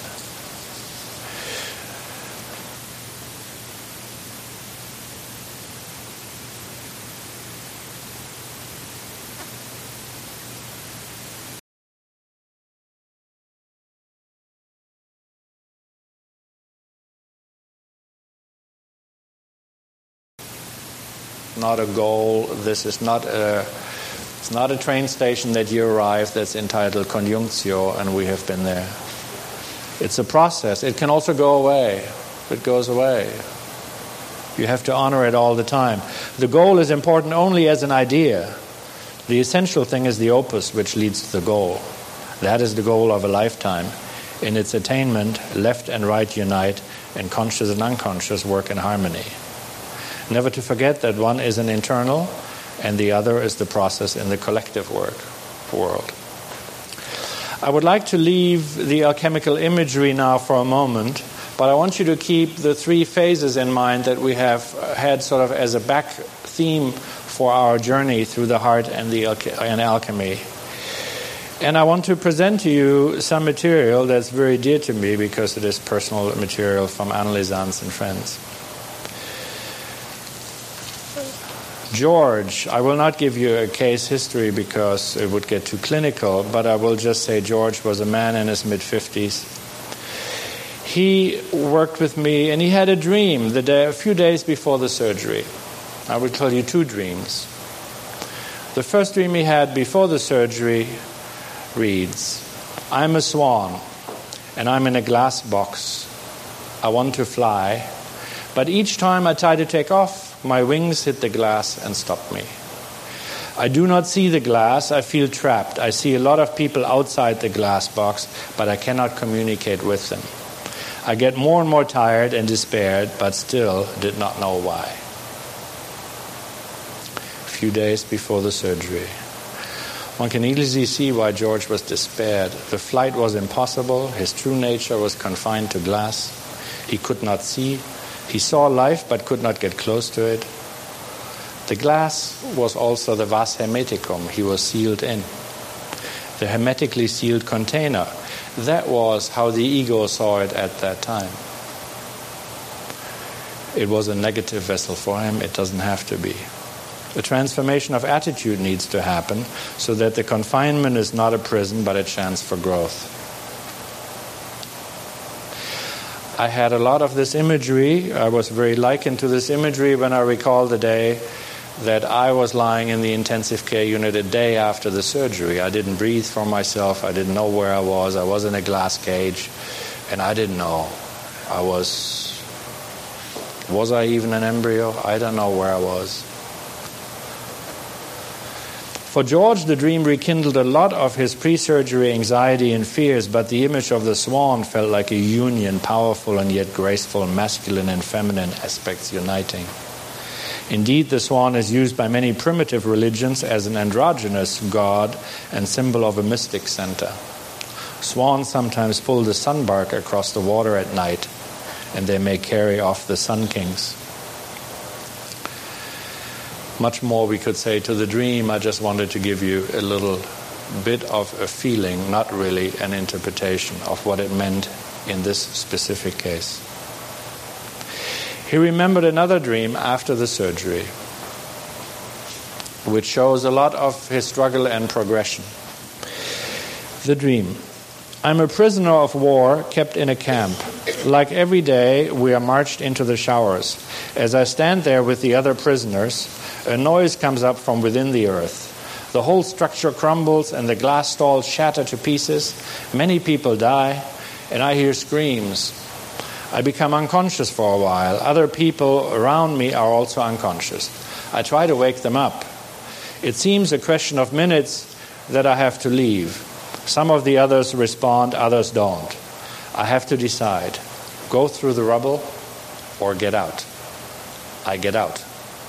Not a goal. This is not a It's not a train station that you arrive that's entitled conjunctio and we have been there. It's a process. It can also go away. It goes away. You have to honor it all the time. The goal is important only as an idea. The essential thing is the opus which leads to the goal. That is the goal of a lifetime. In its attainment, left and right unite, and conscious and unconscious work in harmony. Never to forget that one is an internal, and the other is the process in the collective work, world. I would like to leave the alchemical imagery now for a moment, but I want you to keep the three phases in mind that we have had sort of as a back theme for our journey through the heart and the and alchemy. And I want to present to you some material that's very dear to me because it is personal material from Anneli Sanz and friends. George, I will not give you a case history because it would get too clinical, but I will just say George was a man in his mid-fifties. He worked with me and he had a dream the day, a few days before the surgery. I will tell you two dreams. The first dream he had before the surgery reads, I'm a swan and I'm in a glass box. I want to fly, but each time I try to take off, my wings hit the glass and stop me. I do not see the glass, I feel trapped. I see a lot of people outside the glass box, but I cannot communicate with them. I get more and more tired and despaired, but still did not know why. A few days before the surgery. One can easily see why George was despaired. The flight was impossible, his true nature was confined to glass. He could not see. He saw life but could not get close to it. The glass was also the vas hermeticum. He was sealed in. The hermetically sealed container. That was how the ego saw it at that time. It was a negative vessel for him. It doesn't have to be. A transformation of attitude needs to happen so that the confinement is not a prison but a chance for growth. I had a lot of this imagery. I was very likened to this imagery when I recall the day that I was lying in the intensive care unit a day after the surgery. I didn't breathe for myself. I didn't know where I was. I was in a glass cage, and I didn't know. I was... Was I even an embryo? I don't know where I was. For George, the dream rekindled a lot of his pre-surgery anxiety and fears, but the image of the swan felt like a union, powerful and yet graceful, masculine and feminine aspects uniting. Indeed, the swan is used by many primitive religions as an androgynous god and symbol of a mystic center. Swans sometimes pull the sunbark across the water at night, and they may carry off the sun kings. Much more we could say to the dream. I just wanted to give you a little bit of a feeling, not really an interpretation of what it meant in this specific case. He remembered another dream after the surgery, which shows a lot of his struggle and progression. The dream. I'm a prisoner of war kept in a camp. Like every day, we are marched into the showers. As I stand there with the other prisoners, a noise comes up from within the earth. The whole structure crumbles and the glass stalls shatter to pieces. Many people die, and I hear screams. I become unconscious for a while. Other people around me are also unconscious. I try to wake them up. It seems a question of minutes that I have to leave. Some of the others respond, others don't. I have to decide. Go through the rubble or get out. I get out.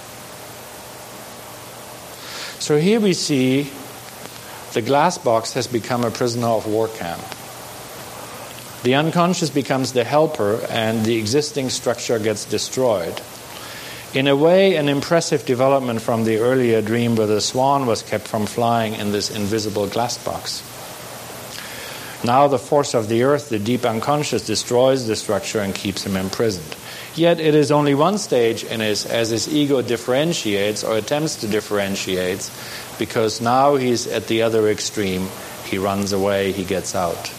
So here we see the glass box has become a prisoner of war camp. The unconscious becomes the helper and the existing structure gets destroyed. In a way, an impressive development from the earlier dream where the swan was kept from flying in this invisible glass box. Now the force of the earth, the deep unconscious, destroys the structure and keeps him imprisoned. Yet it is only one stage in his, as his ego differentiates or attempts to differentiate, because now he's at the other extreme. He runs away, he gets out.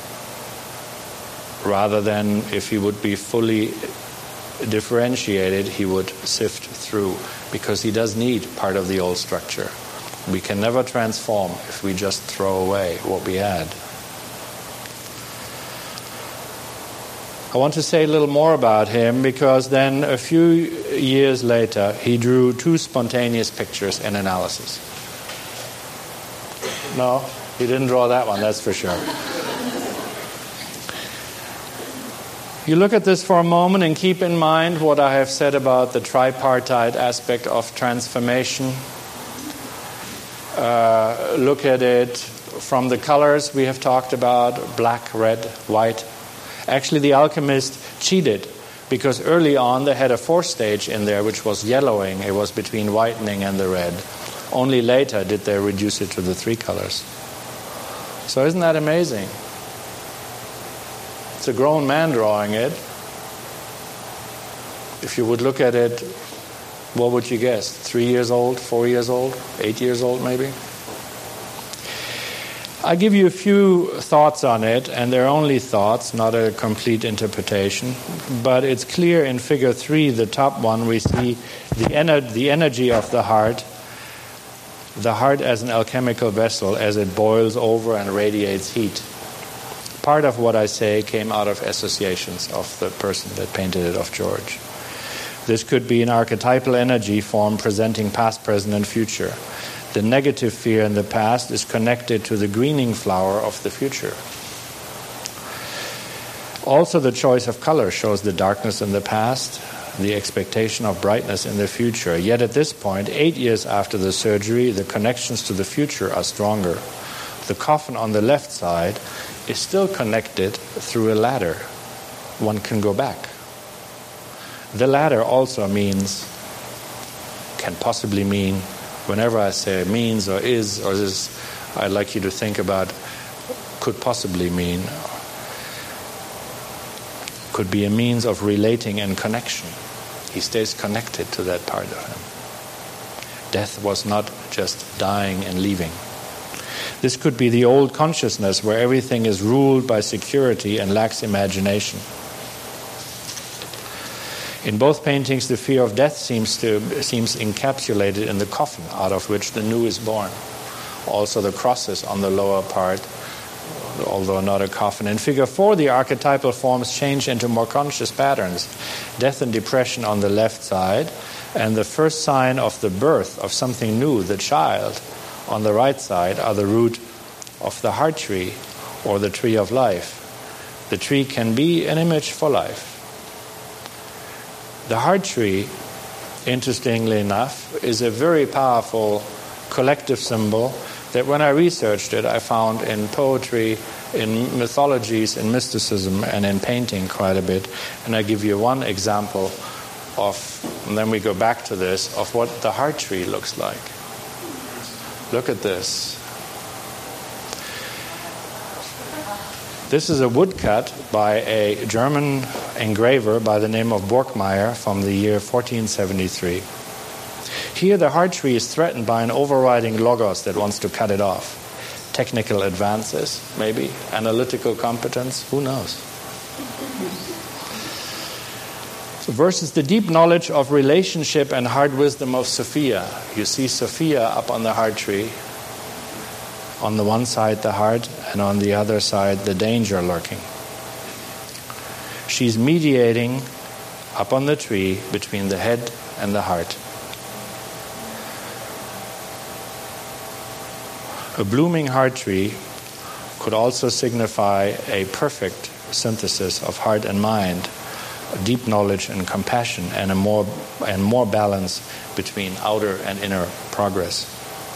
Rather than if he would be fully differentiated, he would sift through, because he does need part of the old structure. We can never transform if we just throw away what we had. I want to say a little more about him because then a few years later he drew two spontaneous pictures in analysis. No, he didn't draw that one, that's for sure. You look at this for a moment and keep in mind what I have said about the tripartite aspect of transformation. Uh, look at it from the colors we have talked about, black, red, white. Actually, the alchemist cheated because early on they had a fourth stage in there which was yellowing. It was between whitening and the red. Only later did they reduce it to the three colors. So isn't that amazing? It's a grown man drawing it. If you would look at it, what would you guess? Three years old, four years old, eight years old maybe? I give you a few thoughts on it, and they're only thoughts, not a complete interpretation. But it's clear in figure three, the top one, we see the, ener- the energy of the heart, the heart as an alchemical vessel as it boils over and radiates heat. Part of what I say came out of associations of the person that painted it, of George. This could be an archetypal energy form presenting past, present, and future. The negative fear in the past is connected to the greening flower of the future. Also, the choice of color shows the darkness in the past, the expectation of brightness in the future. Yet at this point, eight years after the surgery, the connections to the future are stronger. The coffin on the left side is still connected through a ladder. One can go back. The ladder also means, can possibly mean, whenever I say means or is or is, I'd like you to think about could possibly mean, could be a means of relating and connection. He stays connected to that part of him. Death was not just dying and leaving. This could be the old consciousness where everything is ruled by security and lacks imagination. In both paintings, the fear of death seems to seems encapsulated in the coffin out of which the new is born. Also the crosses on the lower part, although not a coffin. In figure four, the archetypal forms change into more conscious patterns. Death and depression on the left side, and the first sign of the birth of something new, the child, on the right side, are the root of the heart tree or the tree of life. The tree can be an image for life. The heart tree, interestingly enough, is a very powerful collective symbol that when I researched it, I found in poetry, in mythologies, in mysticism, and in painting quite a bit. And I give you one example of, and then we go back to this, of what the heart tree looks like. Look at this. This is a woodcut by a German engraver by the name of Borkmeyer from the year fourteen seventy-three. Here the heart tree is threatened by an overriding logos that wants to cut it off. Technical advances, maybe. Analytical competence, who knows? So versus the deep knowledge of relationship and heart wisdom of Sophia. You see Sophia up on the heart tree. On the one side the heart, and on the other side the danger lurking. She's mediating up on the tree between the head and the heart. A blooming heart tree could also signify a perfect synthesis of heart and mind, a deep knowledge and compassion, and a more and more balance between outer and inner progress.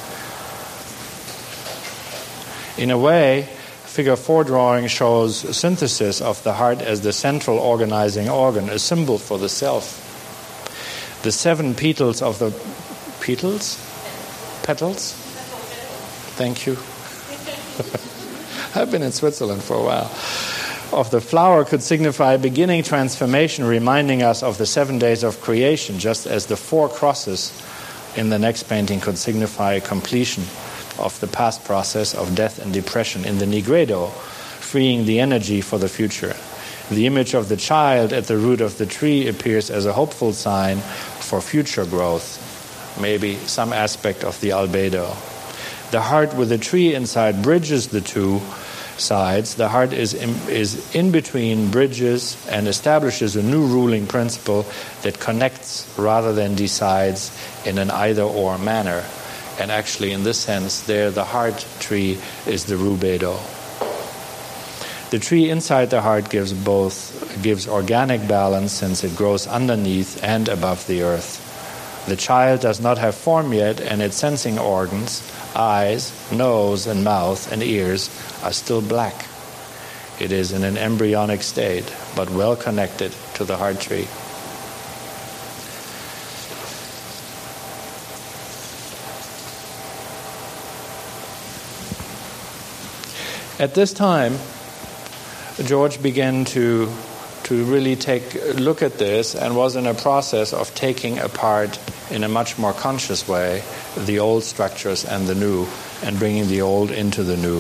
In a way, figure four drawing shows a synthesis of the heart as the central organizing organ, a symbol for the self. The seven petals of the petals? Petals? Thank you. I've been in Switzerland for a while. Of the flower could signify beginning transformation, reminding us of the seven days of creation, just as the four crosses in the next painting could signify completion of the past process of death and depression in the Nigredo, freeing the energy for the future. The image of the child at the root of the tree appears as a hopeful sign for future growth, maybe some aspect of the albedo. The heart with the tree inside bridges the two, sides. The heart is in, is in between, bridges, and establishes a new ruling principle that connects rather than decides in an either-or manner. And actually, in this sense, there the heart tree is the rubedo. The tree inside the heart gives both gives organic balance, since it grows underneath and above the earth. The child does not have form yet, and its sensing organs, eyes, nose, and mouth, and ears are still black. It is in an embryonic state, but well connected to the heart tree. At this time, George began to to really take a look at this, and was in a process of taking apart in a much more conscious way the old structures and the new, and bringing the old into the new.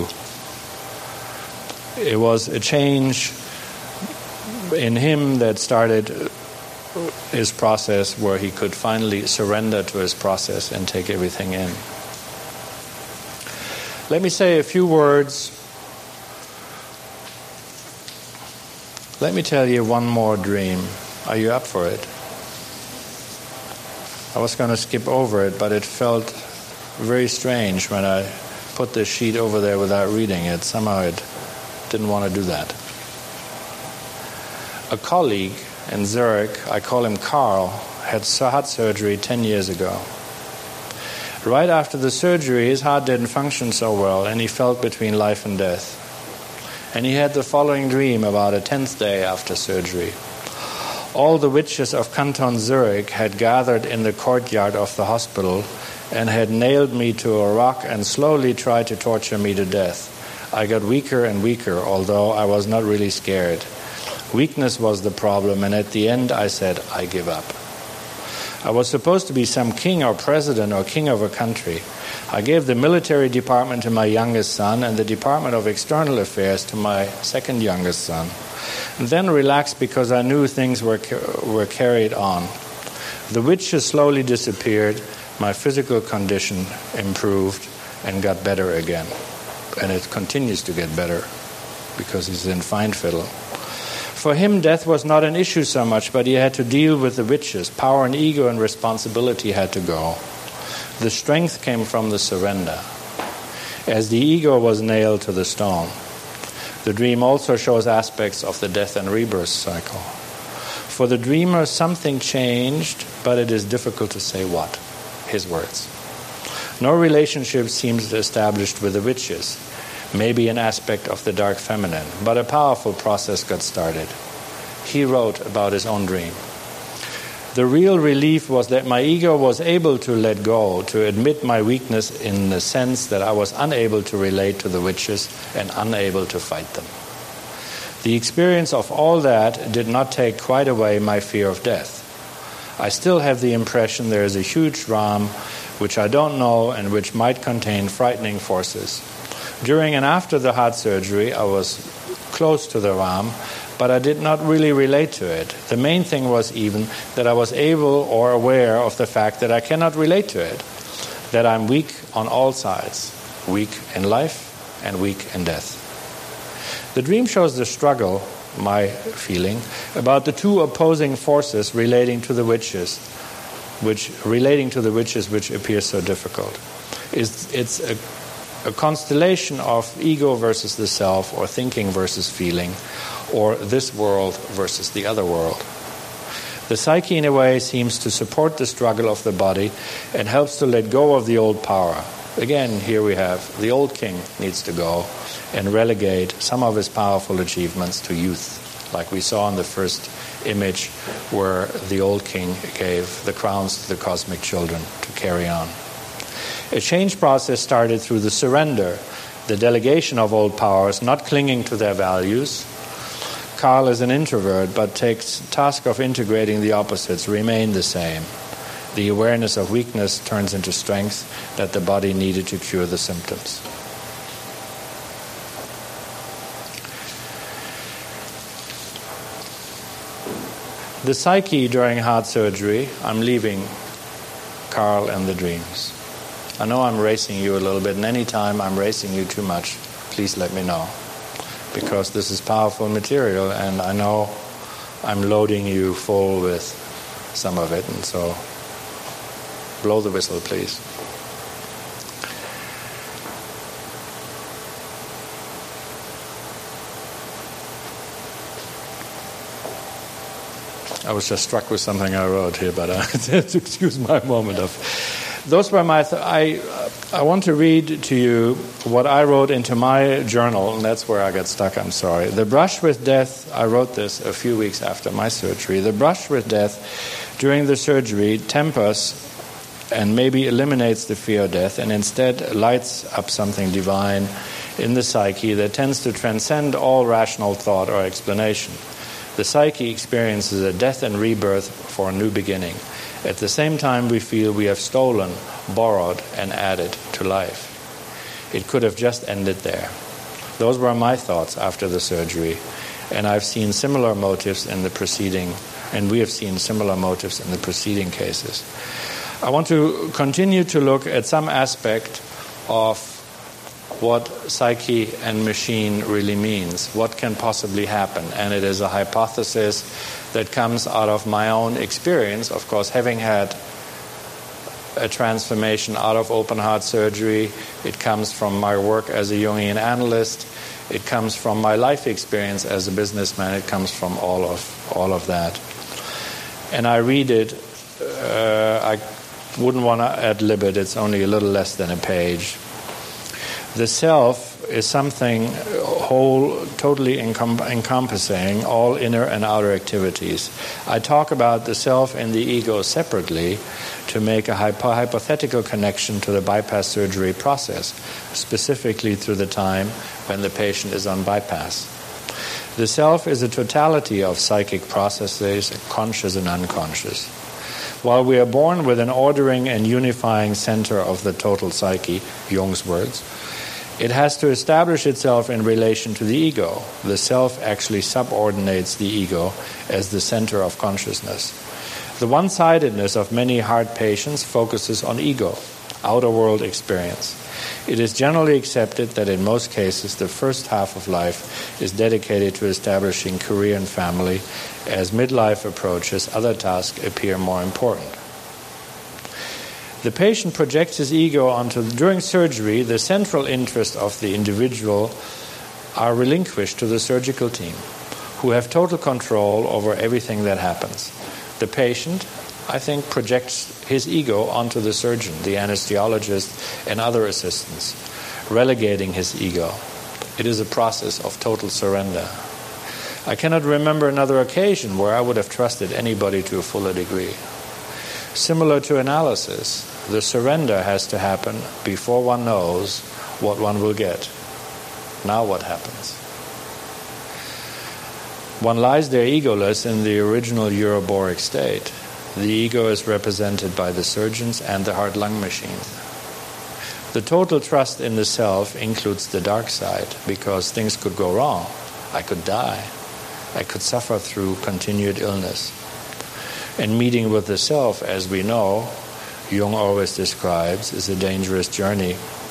It was a change in him that started his process where he could finally surrender to his process and take everything in. Let me say a few words. Let me tell you one more dream. Are you up for it? I was going to skip over it, but it felt very strange when I put this sheet over there without reading it. Somehow I didn't want to do that. A colleague in Zurich, I call him Carl, had heart surgery ten years ago. Right after the surgery, his heart didn't function so well, and he felt between life and death. And he had the following dream about a tenth day after surgery. All the witches of Canton Zurich had gathered in the courtyard of the hospital and had nailed me to a rock and slowly tried to torture me to death. I got weaker and weaker, although I was not really scared. Weakness was the problem, and at the end I said, I give up. I was supposed to be some king or president or king of a country. I gave the military department to my youngest son and the Department of External Affairs to my second youngest son. And then relaxed because I knew things were were carried on. The witches slowly disappeared. My physical condition improved and got better again. And it continues to get better because he's in fine fiddle. For him, death was not an issue so much, but he had to deal with the witches. Power and ego and responsibility had to go. The strength came from the surrender, as the ego was nailed to the stone. The dream also shows aspects of the death and rebirth cycle. For the dreamer, something changed, but it is difficult to say what. His words. No relationship seems established with the witches. Maybe an aspect of the dark feminine, but a powerful process got started. He wrote about his own dream. The real relief was that my ego was able to let go, to admit my weakness in the sense that I was unable to relate to the witches and unable to fight them. The experience of all that did not take quite away my fear of death. I still have the impression there is a huge Ram which I don't know and which might contain frightening forces. During and after the heart surgery, I was close to the Ram, but I did not really relate to it. The main thing was even that I was able or aware of the fact that I cannot relate to it, that I'm weak on all sides, weak in life and weak in death. The dream shows the struggle, my feeling, about the two opposing forces relating to the witches, which relating to the witches which appears so difficult. It's, it's a A constellation of ego versus the self, or thinking versus feeling, or this world versus the other world. The psyche, in a way, seems to support the struggle of the body and helps to let go of the old power. Again, here we have the old king needs to go and relegate some of his powerful achievements to youth, like we saw in the first image where the old king gave the crowns to the cosmic children to carry on. A change process started through the surrender, the delegation of old powers, not clinging to their values. Carl is an introvert, but takes task of integrating the opposites, remain the same. The awareness of weakness turns into strength that the body needed to cure the symptoms. The psyche during heart surgery, I'm leaving Carl and the dreams. I know I'm racing you a little bit, and any time I'm racing you too much, please let me know. because this is powerful material, and I know I'm loading you full with some of it, and so blow the whistle, please. I was just struck with something I wrote here, but uh, excuse my moment of... Those were my... Th- I I want to read to you what I wrote into my journal, and that's where I got stuck, I'm sorry. The brush with death, I wrote this a few weeks after my surgery. The brush with death during the surgery tempers and maybe eliminates the fear of death, and instead lights up something divine in the psyche that tends to transcend all rational thought or explanation. The psyche experiences a death and rebirth for a new beginning. At the same time, we feel we have stolen, borrowed, and added to life. It could have just ended there. Those were my thoughts after the surgery, and I've seen similar motives in the preceding, and we have seen similar motives in the preceding cases. I want to continue to look at some aspect of what psyche and machine really means, what can possibly happen. And it is a hypothesis that comes out of my own experience, of course, having had a transformation out of open heart surgery. It comes from my work as a Jungian analyst. It comes from my life experience as a businessman. It comes from all of all of that. And I read it, uh, I wouldn't want to ad-lib it, it's only a little less than a page. The self is something whole, totally encom- encompassing all inner and outer activities. I talk about the self and the ego separately to make a hypo- hypothetical connection to the bypass surgery process, specifically through the time when the patient is on bypass. The self is a totality of psychic processes, conscious and unconscious. While we are born with an ordering and unifying center of the total psyche, Jung's words, it has to establish itself in relation to the ego. The self actually subordinates the ego as the center of consciousness. The one-sidedness of many heart patients focuses on ego, outer world experience. It is generally accepted that in most cases the first half of life is dedicated to establishing career and family. As midlife approaches, other tasks appear more important. The patient projects his ego onto, during surgery, the central interests of the individual are relinquished to the surgical team, who have total control over everything that happens. The patient, I think, projects his ego onto the surgeon, the anesthesiologist, and other assistants, relegating his ego. It is a process of total surrender. I cannot remember another occasion where I would have trusted anybody to a fuller degree. Similar to analysis, the surrender has to happen before one knows what one will get. Now what happens? One lies there egoless in the original Euroboric state. The ego is represented by the surgeons and the heart-lung machine. The total trust in the self includes the dark side, because things could go wrong. I could die. I could suffer through continued illness. And meeting with the self, as we know, Jung always describes, is a dangerous journey.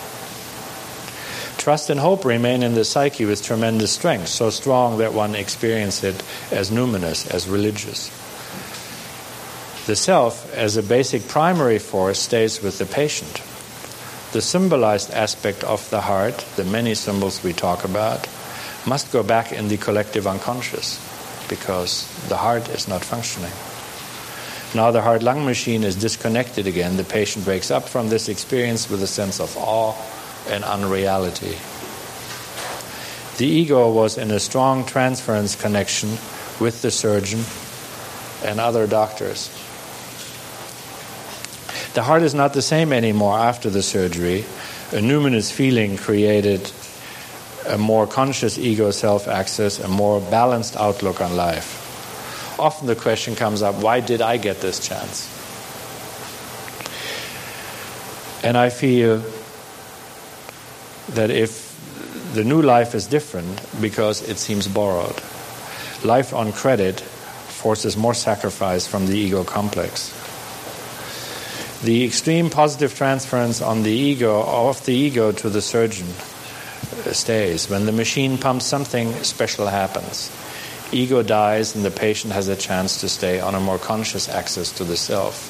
Trust and hope remain in the psyche with tremendous strength, so strong that one experiences it as numinous, as religious. The self, as a basic primary force, stays with the patient. The symbolized aspect of the heart, the many symbols we talk about, must go back in the collective unconscious, because the heart is not functioning. Now the heart-lung machine is disconnected again. The patient wakes up from this experience with a sense of awe and unreality. The ego was in a strong transference connection with the surgeon and other doctors. The heart is not the same anymore after the surgery. A numinous feeling created a more conscious ego self-access, a more balanced outlook on life. Often the question comes up, why did I get this chance? And I feel that if the new life is different because it seems borrowed. Life on credit forces more sacrifice from the ego complex. The extreme positive transference on the ego, of the ego to the surgeon stays. When the machine pumps, something special happens. Ego dies and the patient has a chance to stay on a more conscious access to the self.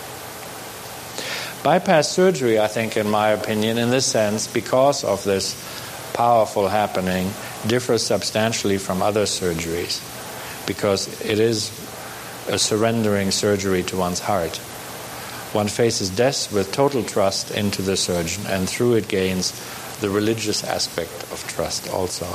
Bypass surgery, I think, in my opinion, in this sense, because of this powerful happening, differs substantially from other surgeries, because it is a surrendering surgery to one's heart. One faces death with total trust into the surgeon, and through it gains the religious aspect of trust also.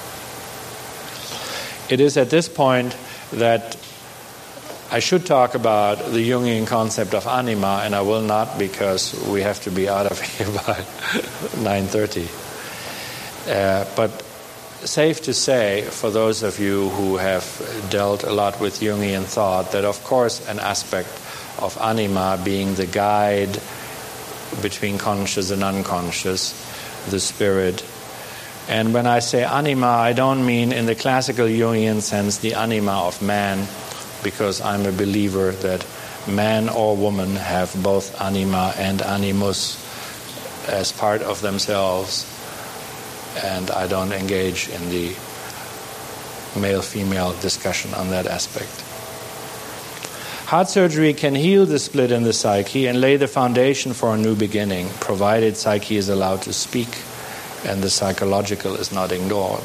It is at this point that I should talk about the Jungian concept of anima, and I will not, because we have to be out of here by nine thirty. Uh, but safe to say, for those of you who have dealt a lot with Jungian thought, that of course an aspect of anima being the guide between conscious and unconscious, the spirit. And when I say anima, I don't mean in the classical Jungian sense the anima of man, because I'm a believer that man or woman have both anima and animus as part of themselves, and I don't engage in the male-female discussion on that aspect. Heart surgery can heal the split in the psyche and lay the foundation for a new beginning, provided psyche is allowed to speak and the psychological is not ignored.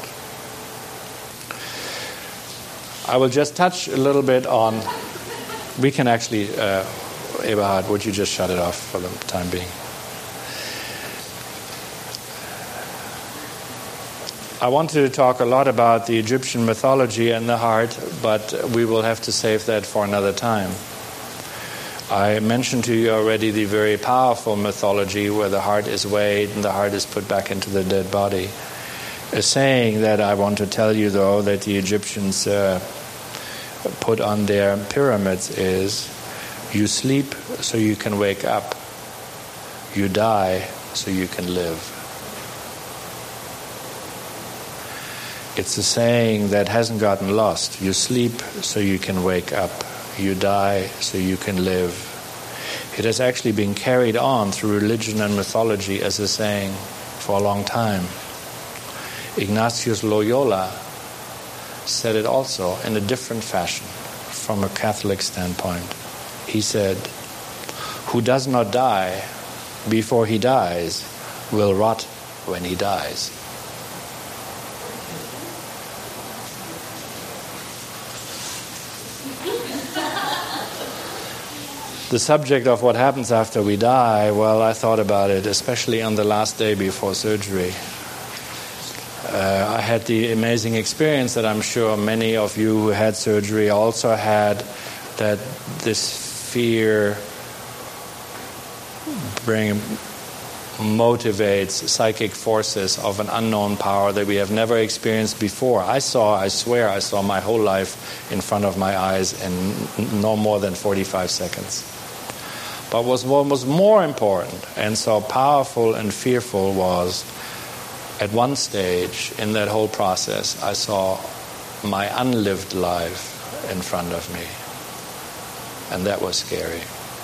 I will just touch a little bit on, we can actually, uh, Eberhard, would you just shut it off for the time being? I wanted to talk a lot about the Egyptian mythology and the heart, but we will have to save that for another time. I mentioned to you already the very powerful mythology where the heart is weighed and the heart is put back into the dead body. A saying that I want to tell you, though, that the Egyptians uh, put on their pyramids is, you sleep so you can wake up. You die so you can live. It's a saying that hasn't gotten lost. You sleep so you can wake up. You die so you can live. It has actually been carried on through religion and mythology as a saying for a long time. Ignatius Loyola said it also in a different fashion from a Catholic standpoint. He said, "Who does not die before he dies will rot when he dies." The subject of what happens after we die, well, I thought about it, especially on the last day before surgery. Uh, I had the amazing experience that I'm sure many of you who had surgery also had, that this fear bring, motivates psychic forces of an unknown power that we have never experienced before. I saw, I swear, I saw my whole life in front of my eyes in no more than forty-five seconds. But what was more important and so powerful and fearful was, at one stage in that whole process, I saw my unlived life in front of me. And that was scary.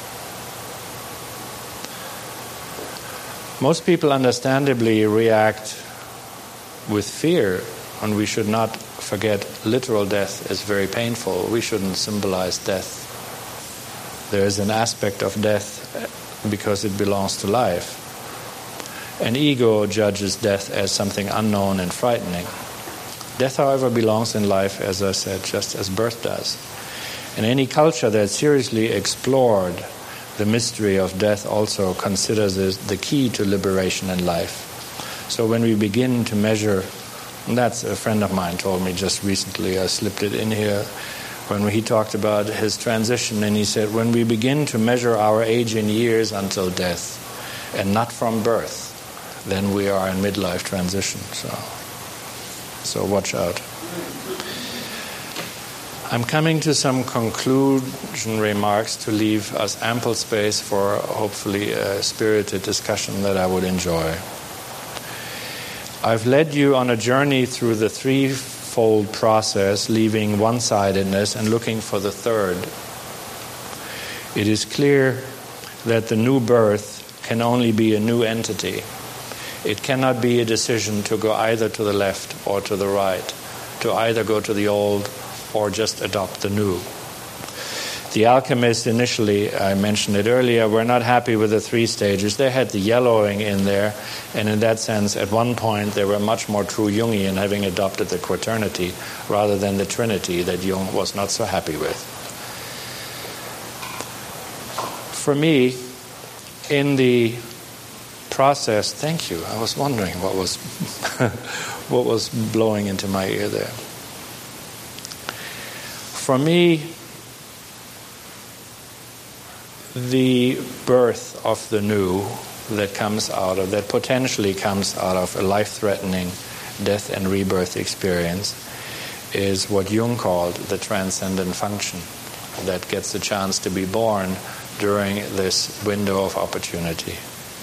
Most people understandably react with fear, and we should not forget literal death is very painful. We shouldn't symbolize death. There is an aspect of death because it belongs to life. An ego judges death as something unknown and frightening. Death, however, belongs in life, as I said, just as birth does. And any culture that seriously explored the mystery of death also considers it the key to liberation in life. So when we begin to measure, and that's a friend of mine told me just recently, I slipped it in here, when he talked about his transition, and he said, when we begin to measure our age in years until death, and not from birth, then we are in midlife transition. So, so watch out. I'm coming to some conclusion remarks to leave us ample space for hopefully a spirited discussion that I would enjoy. I've led you on a journey through the threefold process, leaving one-sidedness and looking for the third. It is clear that the new birth can only be a new entity. It cannot be a decision to go either to the left or to the right, to either go to the old or just adopt the new. The alchemists initially, I mentioned it earlier, were not happy with the three stages. They had the yellowing in there, and in that sense, at one point, they were much more true Jungian, having adopted the quaternity rather than the trinity that Jung was not so happy with. For me, in the process, thank you, I was wondering what was what was blowing into my ear there. For me, the birth of the new that comes out of, that potentially comes out of a life-threatening death and rebirth experience is what Jung called the transcendent function that gets a chance to be born during this window of opportunity.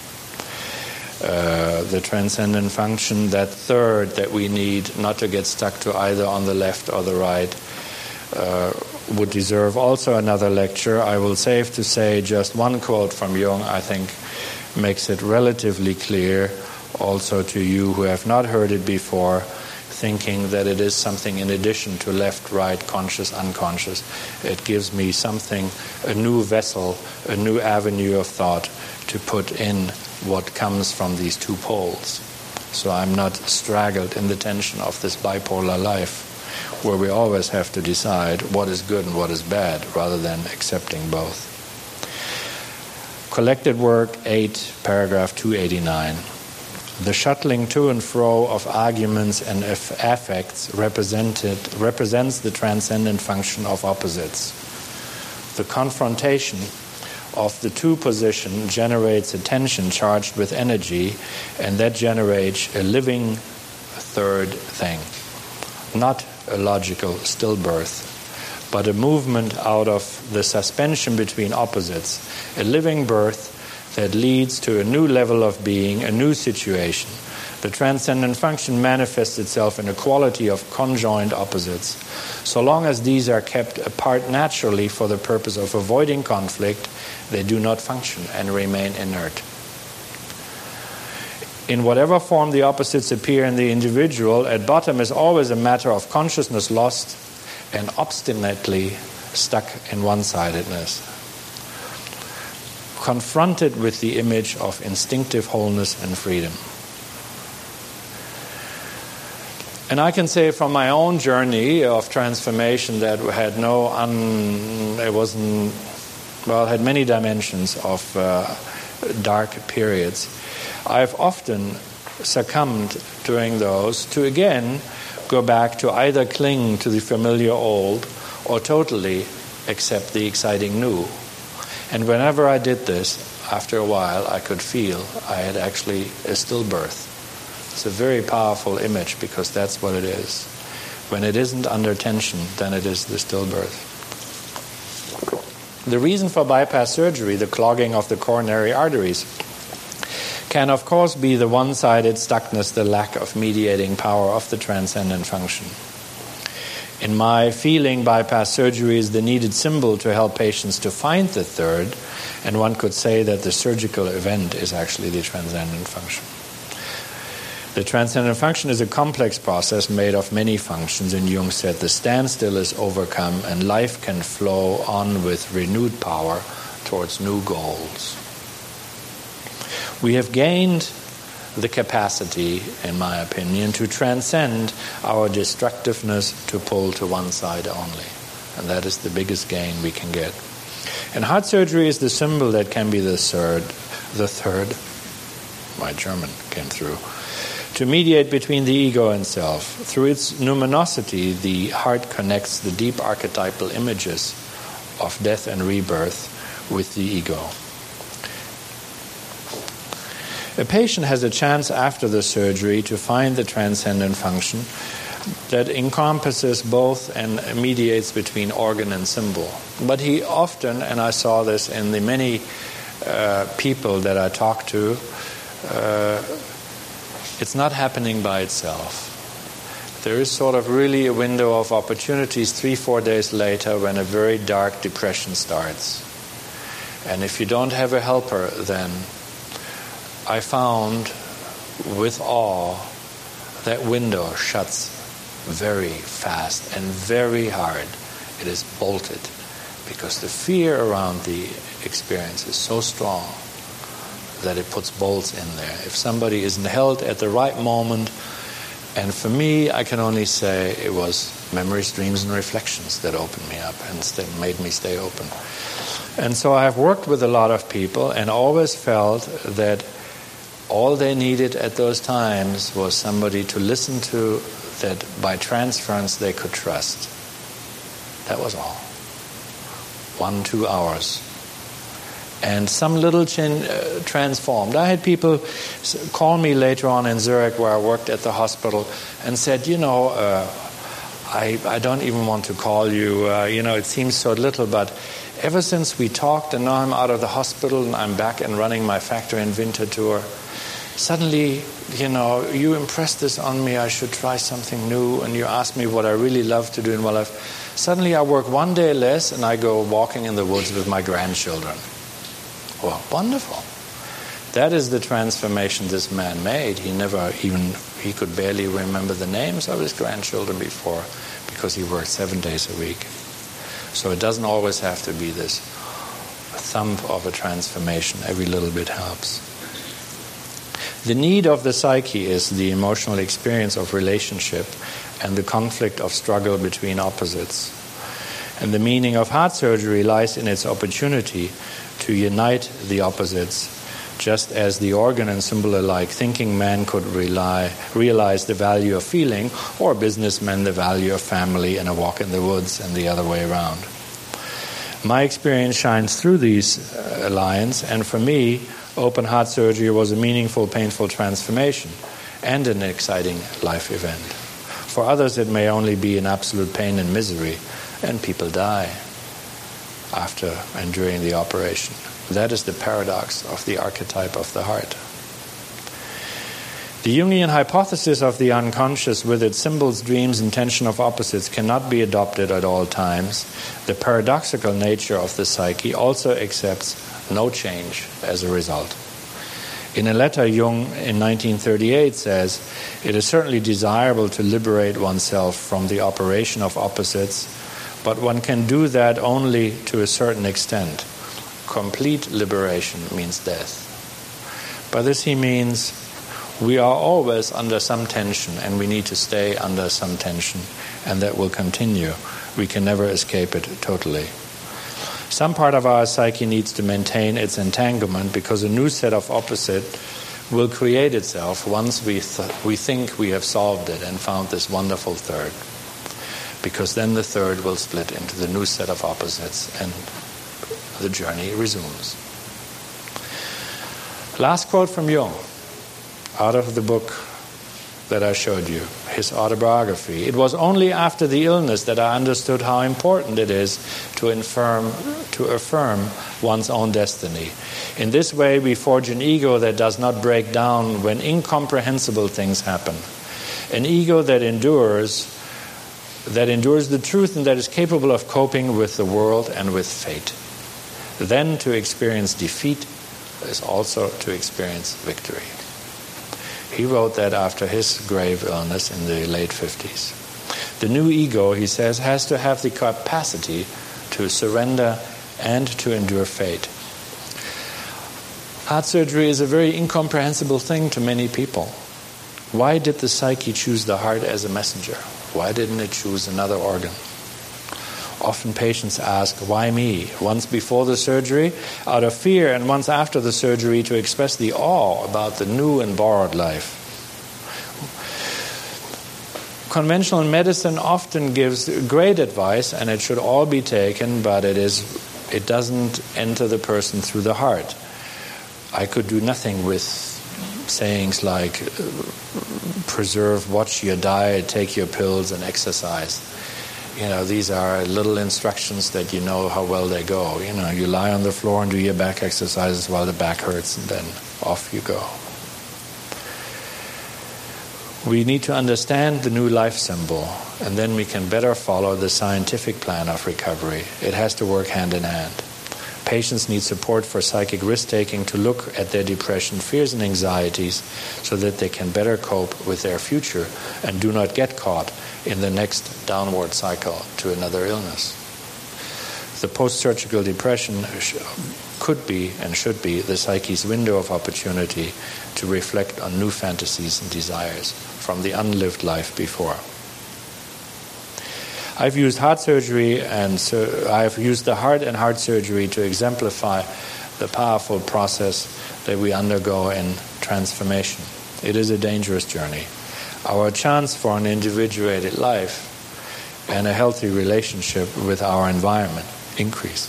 Uh, the transcendent function, that third that we need not to get stuck to either on the left or the right, uh, would deserve also another lecture. I will save to say just one quote from Jung, I think makes it relatively clear also to you who have not heard it before, thinking that it is something in addition to left, right, conscious, unconscious. It gives me something, a new vessel, a new avenue of thought to put in what comes from these two poles. So I'm not straggled in the tension of this bipolar life, where we always have to decide what is good and what is bad, rather than accepting both. Collected Work eight, paragraph two eighty-nine. The shuttling to and fro of arguments and affects represented, represents the transcendent function of opposites. The confrontation of the two position generates a tension charged with energy, and that generates a living third thing. Not a logical stillbirth, but a movement out of the suspension between opposites, a living birth that leads to a new level of being, a new situation. The transcendent function manifests itself in a quality of conjoined opposites. So long as these are kept apart naturally for the purpose of avoiding conflict, they do not function and remain inert. In whatever form the opposites appear in the individual, at bottom is always a matter of consciousness lost and obstinately stuck in one-sidedness, confronted with the image of instinctive wholeness and freedom. And I can say from my own journey of transformation that had no, un, it wasn't, well, had many dimensions of uh, dark periods. I've often succumbed during those to again go back to either cling to the familiar old or totally accept the exciting new. And whenever I did this, after a while, I could feel I had actually a stillbirth. It's a very powerful image because that's what it is. When it isn't under tension, then it is the stillbirth. The reason for bypass surgery, the clogging of the coronary arteries, can of course be the one-sided stuckness, the lack of mediating power of the transcendent function. In my feeling, bypass surgery is the needed symbol to help patients to find the third, and one could say that the surgical event is actually the transcendent function. The transcendent function is a complex process made of many functions, and Jung said the standstill is overcome and life can flow on with renewed power towards new goals. We have gained the capacity, in my opinion, to transcend our destructiveness to pull to one side only. And that is the biggest gain we can get. And heart surgery is the symbol that can be the third, the third, my German came through, to mediate between the ego and self. Through its numinosity, the heart connects the deep archetypal images of death and rebirth with the ego. A patient has a chance after the surgery to find the transcendent function that encompasses both and mediates between organ and symbol. But he often, and I saw this in the many uh, people that I talked to, uh, it's not happening by itself. There is sort of really a window of opportunities three, four days later when a very dark depression starts. And if you don't have a helper, then I found with awe, that window shuts very fast and very hard. It is bolted because the fear around the experience is so strong that it puts bolts in there. If somebody isn't held at the right moment, and for me, I can only say it was memories, dreams, and reflections that opened me up and st- made me stay open. And so I have worked with a lot of people and always felt that all they needed at those times was somebody to listen to, that by transference they could trust. That was all. One, two hours. And some little chin uh, transformed. I had people call me later on in Zurich, where I worked at the hospital, and said, you know, uh, I, I don't even want to call you, uh, you know, it seems so little, but ever since we talked and now I'm out of the hospital and I'm back and running my factory in Winterthur, suddenly, you know, you impressed this on me, I should try something new, and you asked me what I really love to do in my life. Suddenly I work one day less and I go walking in the woods with my grandchildren. Well, wonderful. That is the transformation this man made. He never even, he could barely remember the names of his grandchildren before because he worked seven days a week. So it doesn't always have to be this thump of a transformation. Every little bit helps. The need of the psyche is the emotional experience of relationship and the conflict of struggle between opposites. And the meaning of heart surgery lies in its opportunity to unite the opposites, just as the organ and symbol alike thinking man could rely, realize the value of feeling, or businessmen the value of family and a walk in the woods, and the other way around. My experience shines through these uh, lines, and for me, open heart surgery was a meaningful, painful transformation and an exciting life event. For others, it may only be an absolute pain and misery, and people die after and during the operation. That is the paradox of the archetype of the heart. The Jungian hypothesis of the unconscious, with its symbols, dreams, and tension of opposites, cannot be adopted at all times. The paradoxical nature of the psyche also accepts no change as a result. In a letter, Jung in nineteen thirty-eight says, "It is certainly desirable to liberate oneself from the operation of opposites, but one can do that only to a certain extent. Complete liberation means death." By this he means we are always under some tension, and we need to stay under some tension, and that will continue. We can never escape it totally. Some part of our psyche needs to maintain its entanglement because a new set of opposite will create itself once we th- we think we have solved it and found this wonderful third. Because then the third will split into the new set of opposites and the journey resumes. Last quote from Jung, out of the book that I showed you, his autobiography. "It was only after the illness that I understood how important it is to affirm, to affirm one's own destiny. In this way, we forge an ego that does not break down when incomprehensible things happen. An ego that endures, that endures the truth and that is capable of coping with the world and with fate. Then to experience defeat is also to experience victory." He wrote that after his grave illness in the late fifties. The new ego, he says, has to have the capacity to surrender and to endure fate. Heart surgery is a very incomprehensible thing to many people. Why did the psyche choose the heart as a messenger? Why didn't it choose another organ? Often patients ask, why me? Once before the surgery, out of fear, and once after the surgery to express the awe about the new and borrowed life. Conventional medicine often gives great advice, and it should all be taken, but it is, it doesn't enter the person through the heart. I could do nothing with sayings like, preserve, watch your diet, take your pills, and exercise. You know, these are little instructions that you know how well they go. You know, you lie on the floor and do your back exercises while the back hurts, and then off you go. We need to understand the new life symbol, and then we can better follow the scientific plan of recovery. It has to work hand in hand. Patients need support for psychic risk-taking to look at their depression, fears, and anxieties so that they can better cope with their future and do not get caught in the next downward cycle to another illness. The post-surgical depression could be and should be the psyche's window of opportunity to reflect on new fantasies and desires from the unlived life before. I've used heart surgery and sur- I've used the heart and heart surgery to exemplify the powerful process that we undergo in transformation. It is a dangerous journey. Our chance for an individuated life and a healthy relationship with our environment increase.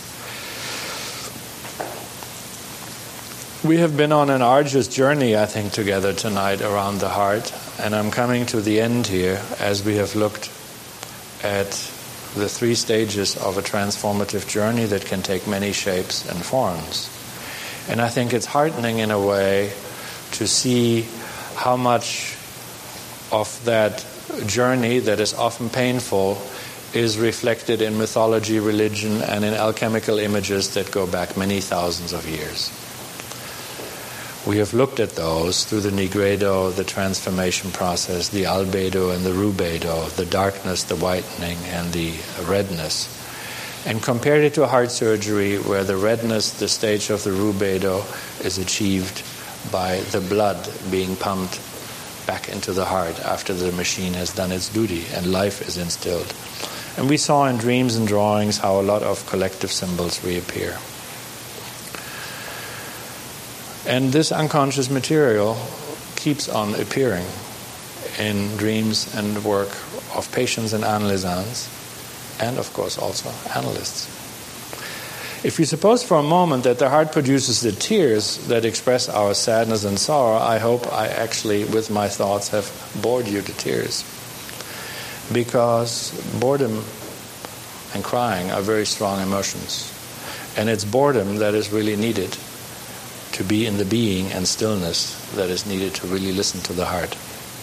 We have been on an arduous journey, I think, together tonight around the heart, and I'm coming to the end here as we have looked at the three stages of a transformative journey that can take many shapes and forms. And I think it's heartening in a way to see how much of that journey that is often painful is reflected in mythology, religion, and in alchemical images that go back many thousands of years. We have looked at those through the nigredo, the transformation process, the albedo and the rubedo, the darkness, the whitening, and the redness, and compared it to heart surgery where the redness, the stage of the rubedo, is achieved by the blood being pumped back into the heart after the machine has done its duty and life is instilled. And we saw in dreams and drawings how a lot of collective symbols reappear. And this unconscious material keeps on appearing in dreams and work of patients and analysans, and of course also analysts. If you suppose for a moment that the heart produces the tears that express our sadness and sorrow, I hope I actually, with my thoughts, have bored you to tears. Because boredom and crying are very strong emotions. And it's boredom that is really needed to be in the being and stillness that is needed to really listen to the heart.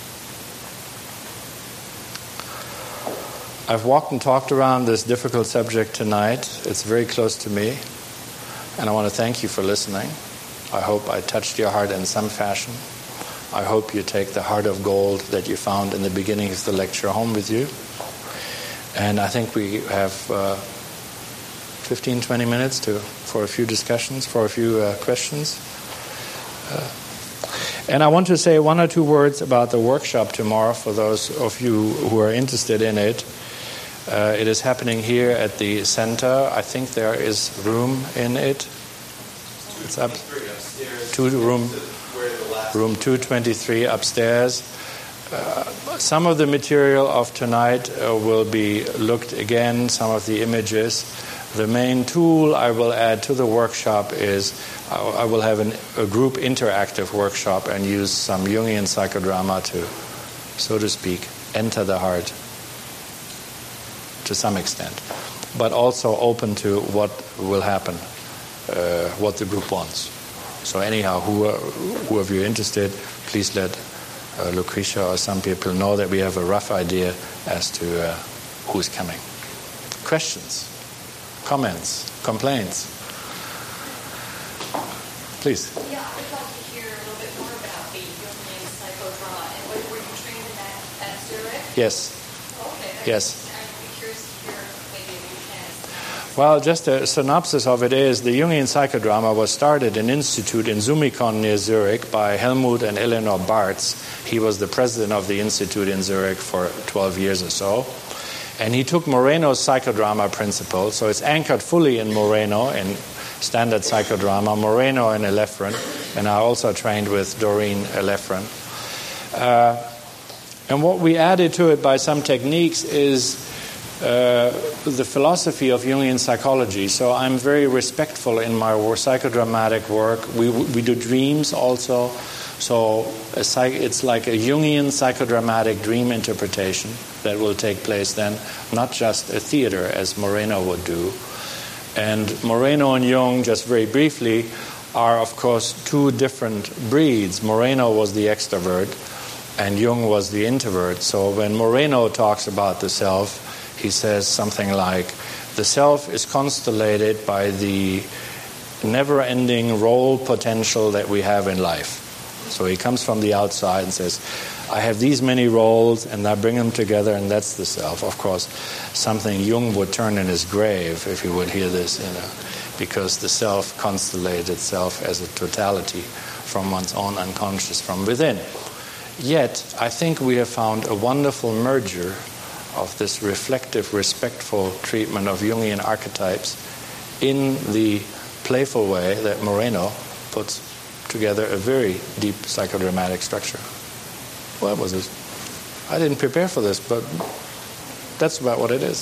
I've walked and talked around this difficult subject tonight. It's very close to me, and I want to thank you for listening. I hope I touched your heart in some fashion. I hope you take the heart of gold that you found in the beginning of the lecture home with you. And I think we have uh, fifteen, twenty minutes to for a few discussions, for a few uh, questions. Uh, and I want to say one or two words about the workshop tomorrow for those of you who are interested in it. Uh, it is happening here at the center. I think there is room in it. It's up. Two room, room two twenty-three upstairs. Uh, some of the material of tonight uh, will be looked again, some of the images. The main tool I will add to the workshop is I will have an, a group interactive workshop and use some Jungian psychodrama to, so to speak, enter the heart to some extent, but also open to what will happen, uh, what the group wants. So anyhow, who are, who of you are interested, please let uh, Lucretia or some people know that we have a rough idea as to uh, who's coming. Questions? Comments, complaints? Please. Yeah, I would like to hear a little bit more about the Jungian psychodrama. And were you trained in that at Zurich? Yes. Okay. Yes. I'd be curious to hear maybe if you can. Well, just a synopsis of it is the Jungian psychodrama was started in an institute in Zumikon near Zurich by Helmut and Eleanor Bartz. He was the president of the institute in Zurich for twelve years or so. And he took Moreno's psychodrama principle, so it's anchored fully in Moreno, in standard psychodrama, Moreno and Elefren, and I also trained with Doreen Elefren. Uh, and what we added to it by some techniques is uh, the philosophy of Jungian psychology. So I'm very respectful in my work, psychodramatic work. We, we do dreams also. So a psych, it's like a Jungian psychodramatic dream interpretation that will take place then, not just a theater as Moreno would do. And Moreno and Jung, just very briefly, are of course two different breeds. Moreno was the extrovert and Jung was the introvert. So when Moreno talks about the self, he says something like, the self is constellated by the never-ending role potential that we have in life. So he comes from the outside and says, I have these many roles, and I bring them together, and that's the self. Of course, something Jung would turn in his grave if he would hear this, you know, because the self constellates itself as a totality from one's own unconscious from within. Yet, I think we have found a wonderful merger of this reflective, respectful treatment of Jungian archetypes in the playful way that Moreno puts together a very deep psychodramatic structure. What was this? I didn't prepare for this, but that's about what it is.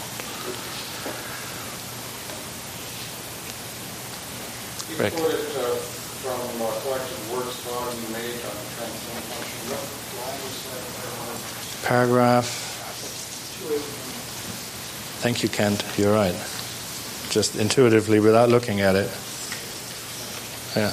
You Rick. quoted uh, from uh, collected works volume eight on transcendental function. What line was that? Paragraph. Thank you, Kent. You're right. Just intuitively, without looking at it. Yeah.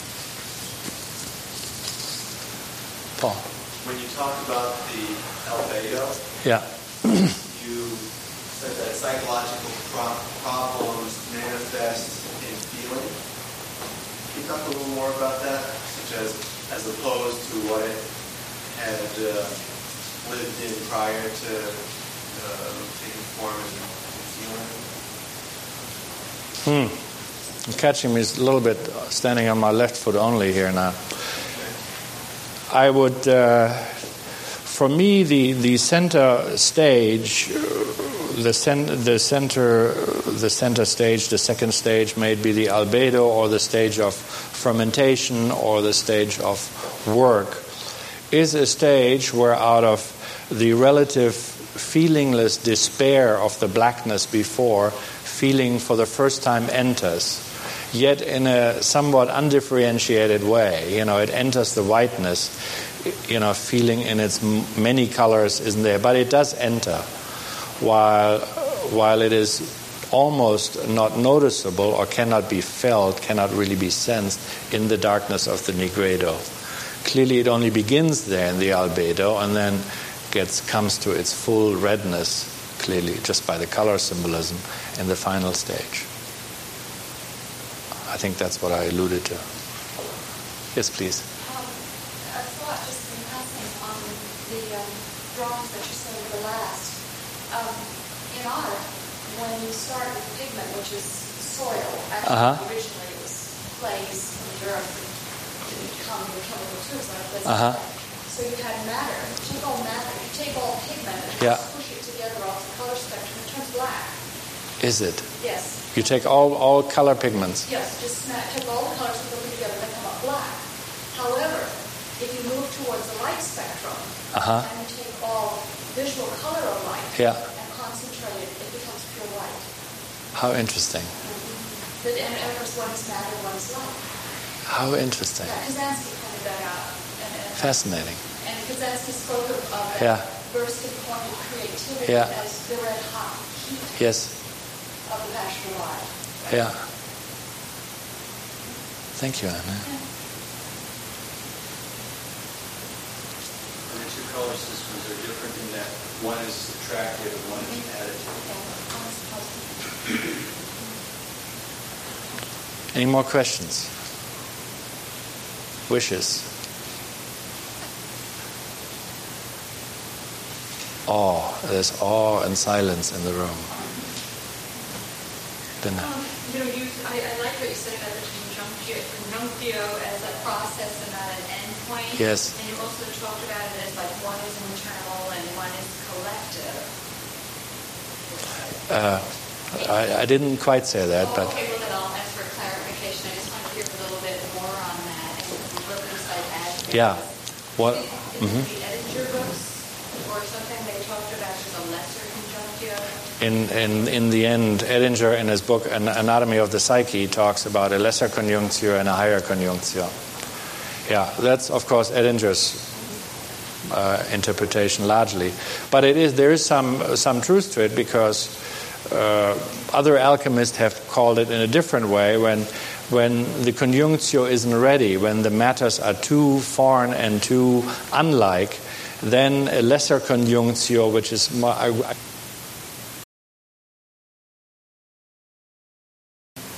Paul. When you talk about the albedo, Yeah. you said that psychological pro- problems manifest in feeling. Can you talk a little more about that, such as as opposed to what it had uh, lived in prior to uh, taking form in, in feeling? Hmm. I'm catching me a little bit standing on my left foot only here now. I would, uh, for me, the, the center stage, the, cen- the center, the center stage, the second stage may be the albedo, or the stage of fermentation, or the stage of work, is a stage where, out of the relative feelingless despair of the blackness before, feeling for the first time enters, yet in a somewhat undifferentiated way. You know, it enters the whiteness, you know, feeling in its many colors isn't there, but it does enter, while while it is almost not noticeable or cannot be felt, cannot really be sensed in the darkness of the nigredo. Clearly it only begins there in the albedo and then gets comes to its full redness, clearly, just by the color symbolism in the final stage. I think that's what I alluded to. Yes, please. Um, a thought just in passing on the um, drawings that you said were the last. Um, in art, when you start with pigment, which is soil, actually Uh-huh. originally it was clays from the earth that didn't come in chemical tubes on a place Uh-huh. like that. So you had matter. You take all matter, you take all pigment and Yeah. just push it together off the color spectrum, it turns black. Is it? Yes. You take all, all color pigments. Yes, just smack, take all the colors and put them together, they come up black. However, if you move towards the light spectrum, Uh-huh. and you take all visual color of light Yeah. and concentrate it, it becomes pure white. How interesting. But and of course, one is matter, one is light. How interesting. Yeah, Kazansky pointed that out. And, and, Fascinating. and Kazansky spoke of, of a Yeah. bursting point of creativity Yeah. as the red hot heat Yes. of the passion of life. Yeah. Thank you, Anna. And the two color systems are different in that one is subtractive and one is additive. Any more questions? Wishes? Awe. There's awe and silence in the room. Dinner. Um, you know, you, I, I like what you said about the conjunctio, conjunctio as a process and not an endpoint. Yes. And you also talked about it as like one is internal and one is collective. Uh, I, I didn't quite say that, oh, but okay, well then I'll ask for clarification. I just want to hear a little bit more on that and what insight add. yeah. What? In mhm. the Edinger books or something, they talked about just a lesser conjunctio. In, in, in the end, Edinger, in his book An- Anatomy of the Psyche, talks about a lesser conjunctio and a higher conjunctio. Yeah, that's, of course, Edinger's uh, interpretation largely. But it is there is some some truth to it, because uh, other alchemists have called it in a different way. When when the conjunctio isn't ready, when the matters are too foreign and too unlike, then a lesser conjunctio, which is more, I,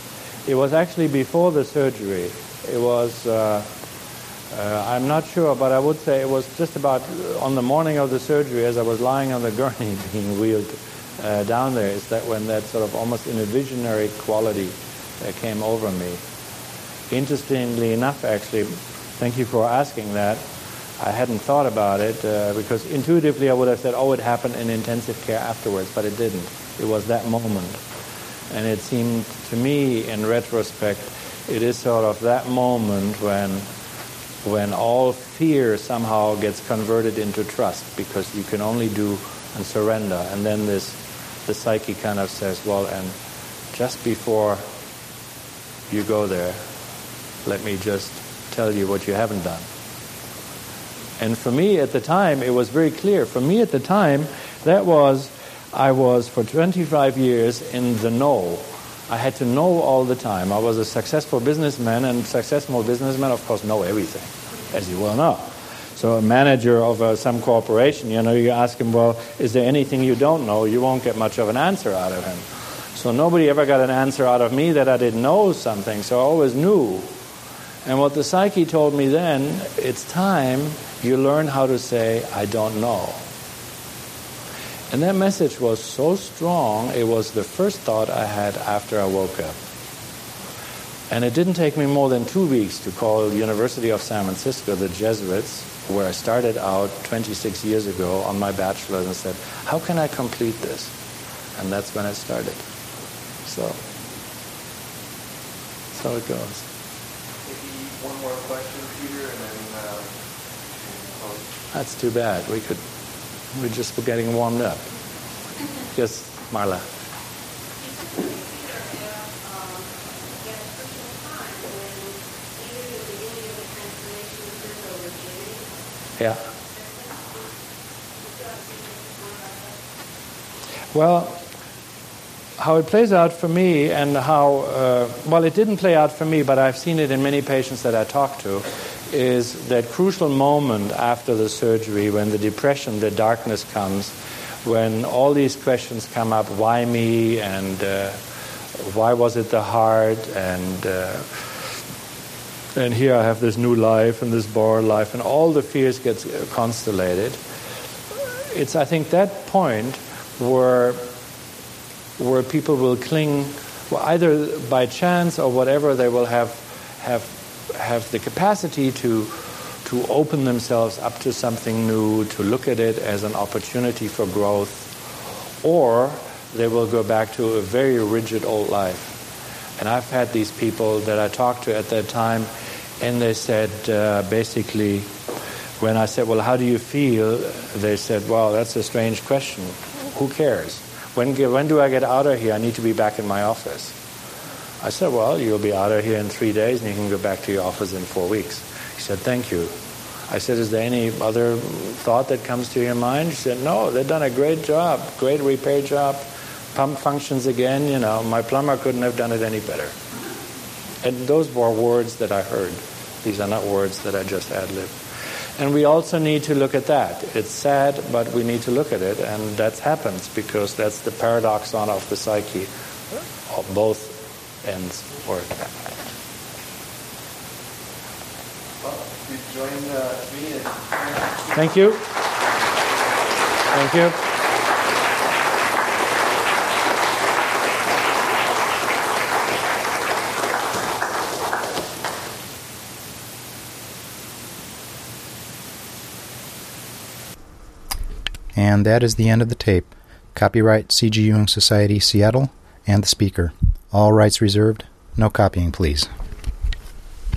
It was actually before the surgery. It was, uh, uh, I'm not sure, but I would say it was just about on the morning of the surgery, as I was lying on the gurney being wheeled uh, down there, is that when that sort of almost in a visionary quality uh, came over me. Interestingly enough, actually, thank you for asking that. I hadn't thought about it uh, because intuitively I would have said, oh, it happened in intensive care afterwards, but it didn't. It was that moment. And it seemed to me, in retrospect, it is sort of that moment when when all fear somehow gets converted into trust, because you can only do and surrender. And then this, the psyche kind of says, well, and just before you go there, let me just tell you what you haven't done. And for me at the time, it was very clear. For me at the time, that was, I was for twenty-five years in the know. I had to know all the time. I was a successful businessman, and successful businessmen, of course, know everything, as you well know. So a manager of uh, some corporation, you know, you ask him, well, is there anything you don't know? You won't get much of an answer out of him. So nobody ever got an answer out of me that I didn't know something, so I always knew. And what the psyche told me then, it's time you learn how to say, I don't know. And that message was so strong, it was the first thought I had after I woke up. And it didn't take me more than two weeks to call the University of San Francisco, the Jesuits, where I started out twenty-six years ago on my bachelor's, and said, how can I complete this? And that's when it started. So, so it goes. Maybe one more question, Peter, and then uh, close. That's too bad. We could, we just were getting warmed up. Yes, Marla. Yeah. Well, how it plays out for me, and how, uh, well, it didn't play out for me, but I've seen it in many patients that I talk to, is that crucial moment after the surgery when the depression, the darkness comes, when all these questions come up, why me, and uh, why was it the heart, and uh, and here I have this new life and this borrowed life, and all the fears get constellated. It's, I think, that point where where people will cling, well, either by chance or whatever, they will have have have the capacity to to open themselves up to something new, to look at it as an opportunity for growth, or they will go back to a very rigid old life. And I've had these people that I talked to at that time, and they said, uh, basically, when I said, well, how do you feel? They said, well, that's a strange question. Who cares? When, when do I get out of here? I need to be back in my office. I said, well, you'll be out of here in three days, and you can go back to your office in four weeks. He said, thank you. I said, is there any other thought that comes to your mind? He said, no, they've done a great job, great repair job. Pump functions again, you know, my plumber couldn't have done it any better. And those were words that I heard. These are not words that I just ad-libbed. And we also need to look at that. It's sad, but we need to look at it, and that happens because that's the paradoxon of the psyche. Of both ends work. Well, you join uh, me in... Thank you. Thank you. And that is the end of the tape. Copyright C G Jung Society, Seattle, and the speaker. All rights reserved. No copying, please.